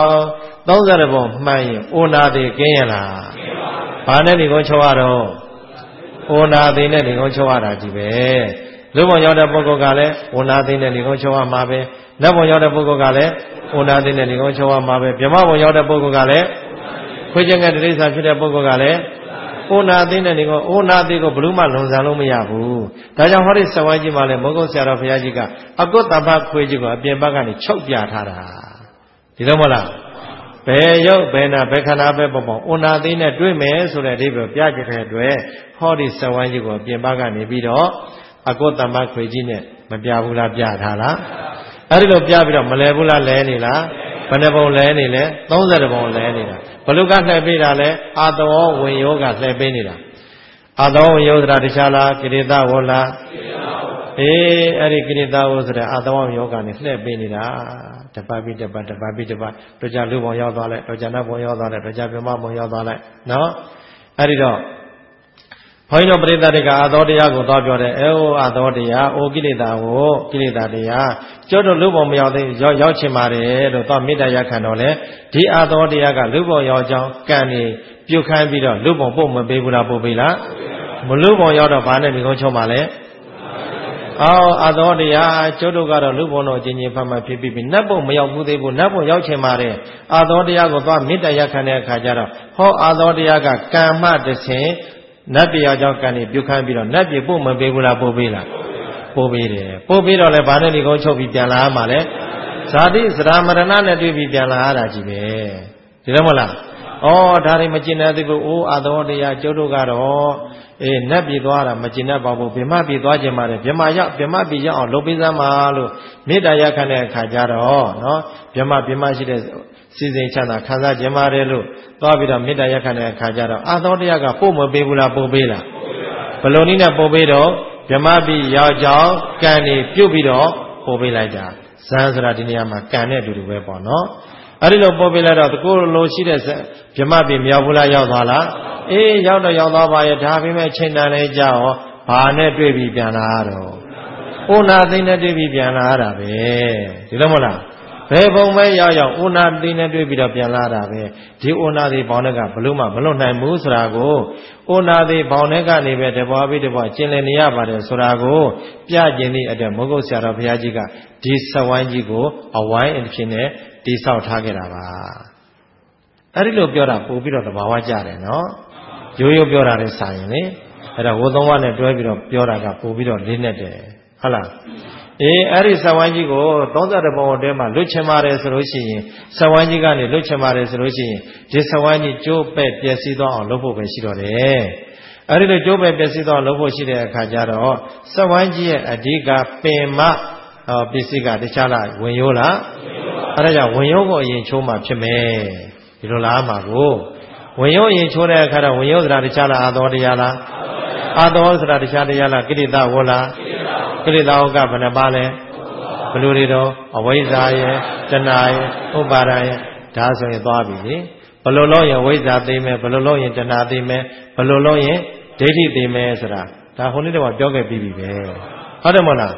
30ဘုံမှန်ရင်အိုနာသေးကင်းရလားဘာနဲ့ဒီကုန်းချုပ်ရတော့အိုနာသေးနဲ့ဒီကုန်းချုပ်ရတာကြီးပဲလူဘုံရောက်တဲ့ပုဂ္ဂိုလ်ကလည်းအိုနာသေးနဲ့ဒီကုန်းချုပ်ရမှာပဲနတ်ဘုံရောက်တဲ့ပုဂ္ဂိုလ်ကလည်းအိုနာသေးနဲ့ဒီကုန်းချုပ်ရမှာပဲဗြဟ္မဘုံရောက်တဲ့ပုဂ္ဂိုလ်ကလည်းခွေးကျင်ကတိရစ္ဆာန်ဖြစ်တဲ့ပုဂ္ဂိုလ်ကလည်းအိုနာသေးနဲ့ဒီကုန်းအိုနာသေးကိုဘယ်လို့မှလွန်ဆန်လို့မရဘူးဒါကြောင့်ဟောဒီစဝိုင်းကြီးမှာလည်းမောဂုတ်ဆရာတော်ဘုရားကြီးကအကုတ္တပခွေးကြီးကိုအပြင်ဘက်ကနေချုပ်ပြထားတာဒီလိုမဟုတ်လားဘယ်ရုပ်ဘယ်နာဘယ်ခန္ဓာပဲပေါ့အိုနာသေးနဲ့တွေ့မယ်ဆိုတဲ့အဓိပ္ပာယ်ပြကြတဲ့အတွက်ဟောဒီစဝိုင်းကြီးကိုအပြင်ဘက်ကနေပြီးတော့အကုတ္တပခွေးကြီးနဲ့မပြဘူးလားပြထားလားအဲ့ဒီလိုပြပြီးတော့မလဲဘူးလားလဲနေလားဘယ်နှဘုံလဲနေလဲ30ဘုံလဲနေတာဘလူကလှည့်ပေးတာလဲအာသောဝင်ယောကလှည့်ပေးနေတာအာသောဝင်ယောဆိုတာတခြားလားကိရိတာဝလားအဲ့ဒီကိရိတာဝဆိုတဲ့အာသောဝင်ယောကနေလှည့်ပေးနေတာတပတ်ပြီးတပတ်တို့ကြလူဘုံရောက်သွားလိုက်တို့ကြနတ်ဘုံရောက်သွားလိုက်တို့ကြပြမဘုံရောက်သွားလိုက်နော်အဲ့ဒီတော့ဘုန်းကြီးတို့ပရိသတ်တွေကအာသောတရားကိုသွားပြောတယ်အာသောတရားကိလေသာကိုကိလေသာတရားကျွတ်တို့လူဘုံမရောက်သေးရောက်ချင်ပါတယ်လို့သွားမေတ္တာရခံတော့လေဒီအာသောတရားကလူဘုံရောက်ကြောင်းကံနေပြုတ်ခိုင်းပြီးတော့လူဘုံပို့မပေးဘူးလားပို့ပေးလားမလူဘုံရောက်တော့ဘာနဲ့ဒီကုန်းချုံပါလဲအာသောတရားကျွတ်တို့ကတော့လူဘုံတော်ချင်းချင်းဖတ်မှဖြစ်ပြီးနတ်ဘုံမရောက်ဘူးသေးဘူးနတ်ဘုံရောက်ချင်ပါတယ်အာသောတရားကိုသွားမေတ္တာရခံတဲ့အခါကျတော့အာသောတရားကကံမှတစ်ဆင့်နတ်ပြည်အကြောင်းကံနေပြုတ်ခိုင်းပြီးတော့နတ်ပြည်ပို့မပေးဘူးလားပို့ပေးလားပို့ပေးတယ်ပို့ပေးတော့လဲဘာနဲ့ဒီကုန်းချုပ်ပြီးပြန်လာရမှာလဲဇာတိစရာမရဏနဲ့တွေ့ပြီးပြန်လာရတာကြီးပဲဒီလိုမဟုတ်လားဒါတွေမကျင်တဲ့သူကိုအာသောတရားကျုပ်တို့ကတော့နတ်ပြည်သွားတာမကျင်တတ်ပါဘူးဗြဟ္မပြည်သွားခြင်းပါတယ်ဗြဟ္မပြည်ရောက်အောင်လုပ်ပေးစမ်းပါလို့မေတ္တာရခံတဲ့အခါကျတော့နော်ဗြဟ္မရှိတဲ့စီစဉ်ချမ်းသာခံစားခြင်းပါတယ်လို့သွားပြီးတော့မေတ္တာရခံတဲ့အခါကျတော့အာသောတရားကပို့မပေးဘူးလားပို့ပေးလားဘယ်လိုနည်းနဲ့ပို့ပေးတော့ဗြဟ္မပြည်ရောက်ကြောင်းကံနေပြုတ်ပြီးတော့ပို့ပေးလိုက်တာဇန်ဆိုတာဒီနေရာမှာကံနဲ့အတူတူပဲပေါ့နော်အဲ့ဒီလိုပို့ပေးလိုက်တော့တကူလိုရှိတဲ့ဗြဟ္မပြည်မြောက်ဘူးလားရောက်သွားလားရောက်တော့ရောက်သွားပါရဲ့ဒါပေမဲ့ချိန်တန်လေးကြောက်ဘာနဲ့တွေ့ပြီးပြန်လာတော့အိုနာသိနဲ့တွေ့ပြီးပြန်လာတာပဲဒီလိုမဟုတ်လားဘယ်ဘုံပဲရောက်အိုနာသိနဲ့တွေ့ပြီးတော့ပြန်လာတာပဲဒီအိုနာသိဘောင်းတွေကဘလို့မှမလွတ်နိုင်ဘူးဆိုတာကိုအိုနာသိဘောင်းတွေကနေပဲတပွားပြီးတပွားကျင်လည်နေရပါတယ်ဆိုတာကိုပြကျင်သည့်အတွက်မောဂုတ်ဆရာတော်ဘုရားကြီးကဒီစဝိုင်းကြီးကိုအဝိုင်းအဖြစ်နဲ့တိဆောက်ထားခဲ့တာပါအဲ့ဒီလိုပြောတာပို့ပြီးတော့တဘာဝကြတယ်နော်ရိုးရိုးပြောတာနဲ့စာရင်လေအဲ့ဒါဝသုံးဝနဲ့တွဲပြီးတော့ပြောတာကပို့ပြီးတော့လေးနဲ့တယ်ဟုတ်လားအဲ့ဒီစဝိုင်းကြီးကို30ဘုံအတွင်းမှာလွတ်ချင်ပါတယ်ဆိုလို့ရှိရင်စဝိုင်းကြီးကနေလွတ်ချင်ပါတယ်ဆိုလို့ရှိရင်ဒီစဝိုင်းကြီးကျိုးပဲ့ပျက်စီးသွားအောင်လုပ်ဖို့ပဲရှိတော့တယ်အဲ့ဒီလိုကျိုးပဲ့ပျက်စီးသွားအောင်လုပ်ဖို့ရှိတဲ့အခါကျတော့စဝိုင်းကြီးရဲ့အဓိကပင်မပစ္စည်းကတခြားလားဝင်ရိုးလားအဲ့ဒါကြောင့်ဝင်ရိုးကိုအရင်ချိုးမှဖြစ်မယ်ဒီလိုလားမှာကိုဝင်ရိုးအရင်ချိုးတဲ့အခါတော့ဝင်ရိုးဆိုတာတခြားလားအာသောတရားလားအာသောဆိုတာတခြားတရားလားကိရိတာဝလားကိရိတာဝကဘယ်နှပါလဲဘလူတွေတော့အဝိဇ္ဇာရဲ့တဏှာရဲ့ဥပါဒာရဲ့ဒါဆိုရင်သွားပြီလေဘလို့လို့ရင်ဝိဇ္ဇာသိမယ်ဘလို့လို့ရင်တဏှာသိမယ်ဘလို့လို့ရင်ဒိဋ္ဌိသိမယ်ဆိုတာဒါဟိုနေ့တော့ပြောခဲ့ပြီးပြီပဲဟုတ်တယ်မဟုတ်လား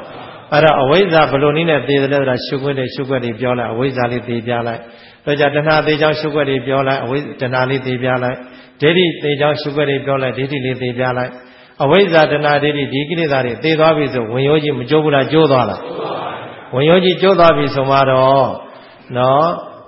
Ara awaiza balonina de the sugar de biola, awaiza de biala, Rajatana de Jan sugar de biola, awaitanali de biala, Dedi de Jan sugar de biola, Dedi de biala, awaiza the Nadi, Digidari, de Davis, when Yoji Mujobula Jodala. When Yoji Jodabi Somaro, no,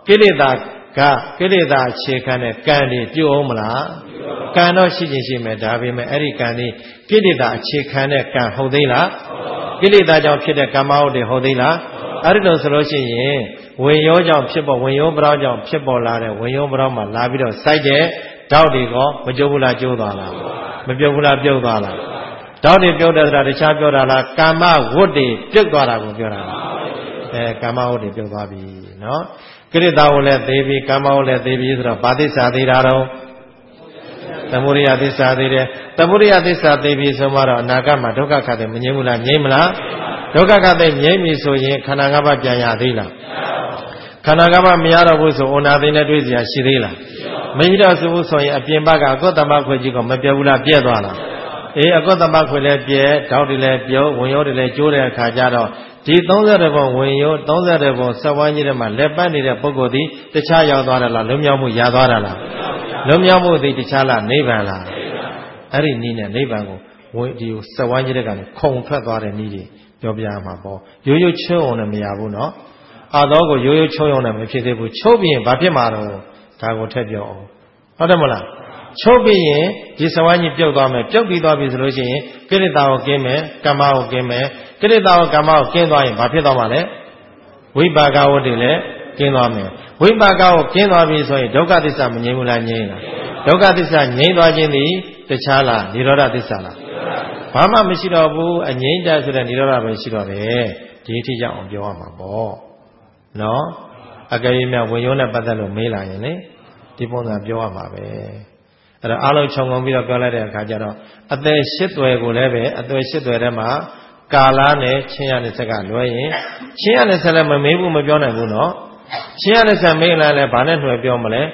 Kilida Chekane, Candy, Jomla, Kano Shiji Medavi, Ericani, Kilida Chekane, Can Hodela, Kilida Jam Pita Kamau de Hodela, Arido Solution, when your jump people, when your brown jump people, when your brown labido, Side, Dowdigo, Majobula Jodala, Majobula Jodala, Dowdy Joda, the Champion, Kama Woody, Jodala, Kama Woody Jodabi, no? Kilida will let Devi, Kama will let Devi, Badisa Diraro. Tamuria this Adire, Tamuria this Devi Somara, Nagama, Doka Kade, Nyemula, Nyemla, Doka Kade, Nyemi, so ye, Kanagaba Jayadila. Kanagama Miara was on Adina Drizia, Shirila. Mayda Suso, a Piembaga, Gotamak, Mapula, Piedwana. A Gotamak will let Pie, Taudile Pio, when you're the Julia Kajado. Don't let when you don't let Savani, Lepani, Pogodi, the Chayadara, Lumiamu Yadara. Lumyamu the Chala, Nevala. Ari Nina, Nevango, when you Sawanjigan, Kongpatwara Nidi, Yobiama Bo. You show on a Miabuno. Although you show on a Mephibu, Chobi, Bapimaro, Tago Tebio. Odamola. Chobi, Jisawani Piodame, Jogi Dobis Rogi, Kiritao Game, Kamao Game. Kiritao Kamao came on Bapidamale, we bagao dele, came on me. We bagao came on me, so Dogatisa, Nimula Nina. Dogatisa, Nina, the Chala, Nirora de Sala. Mama Mishidobu, and Ninja to the Nirora Mishidobe, Titi on Bioma Bo. No? Agayima, when you're not Badalo Mela, Tipona Bioma. At Alo Chongombi of Galera Kajaro, at the ship where go leve, at the ship where Rema. Kalane, Chian is a galway. Chian is a Mabu Mabiona Buno. Chian is a male and a banet with Biomale.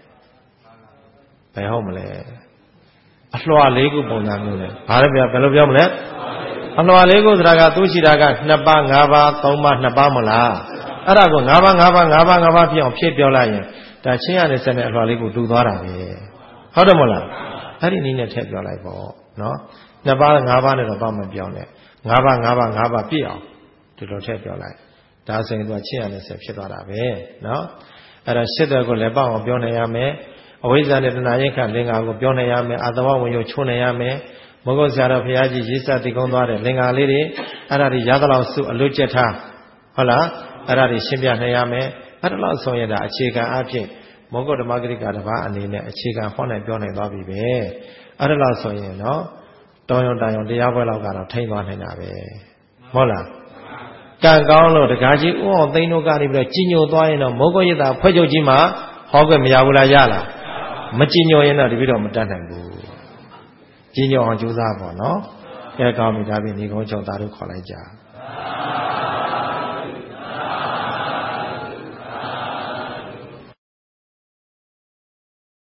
By homele. Afloa Lego Bonamule. Arabia Belobiomle. Afloa Lego Dragatushi Raga, Naba, Nava, Toma, Nabamala. Arago, Nava, Pion, Piolai. That Chian is an Alego do Dora. Hodamola. I didn't need to take your life. No? Naba, Nava, and Obama Bione. Ngaba Pio to rotate your life. That's in what she and a Shidara, no? At a Shidder go Leba or Bionayame, always than the Nayaka, Linga go Bionayame, other one when you Chunayame, Mogozara Piaji, Jisa, the Gondare, Linga Lady, and at the Yadala Su, Lucheta, Hola, and at the Shibia Nayame, at a lot so yet a chica api, Mogo the Magrica, and in a chica, Hona Bionay Lobby, at a lot so you know. Don't the Yavella got a tail on Hinabe. Mola. Gangalo, the Gaji, oh, they know Gadi, Gino Doino, Mogoyada, Pojojima, Hogam Yavula Yala. Machino in a video Matangu. Gino on Juzabo, no? Here come Davi Nigo Daru College.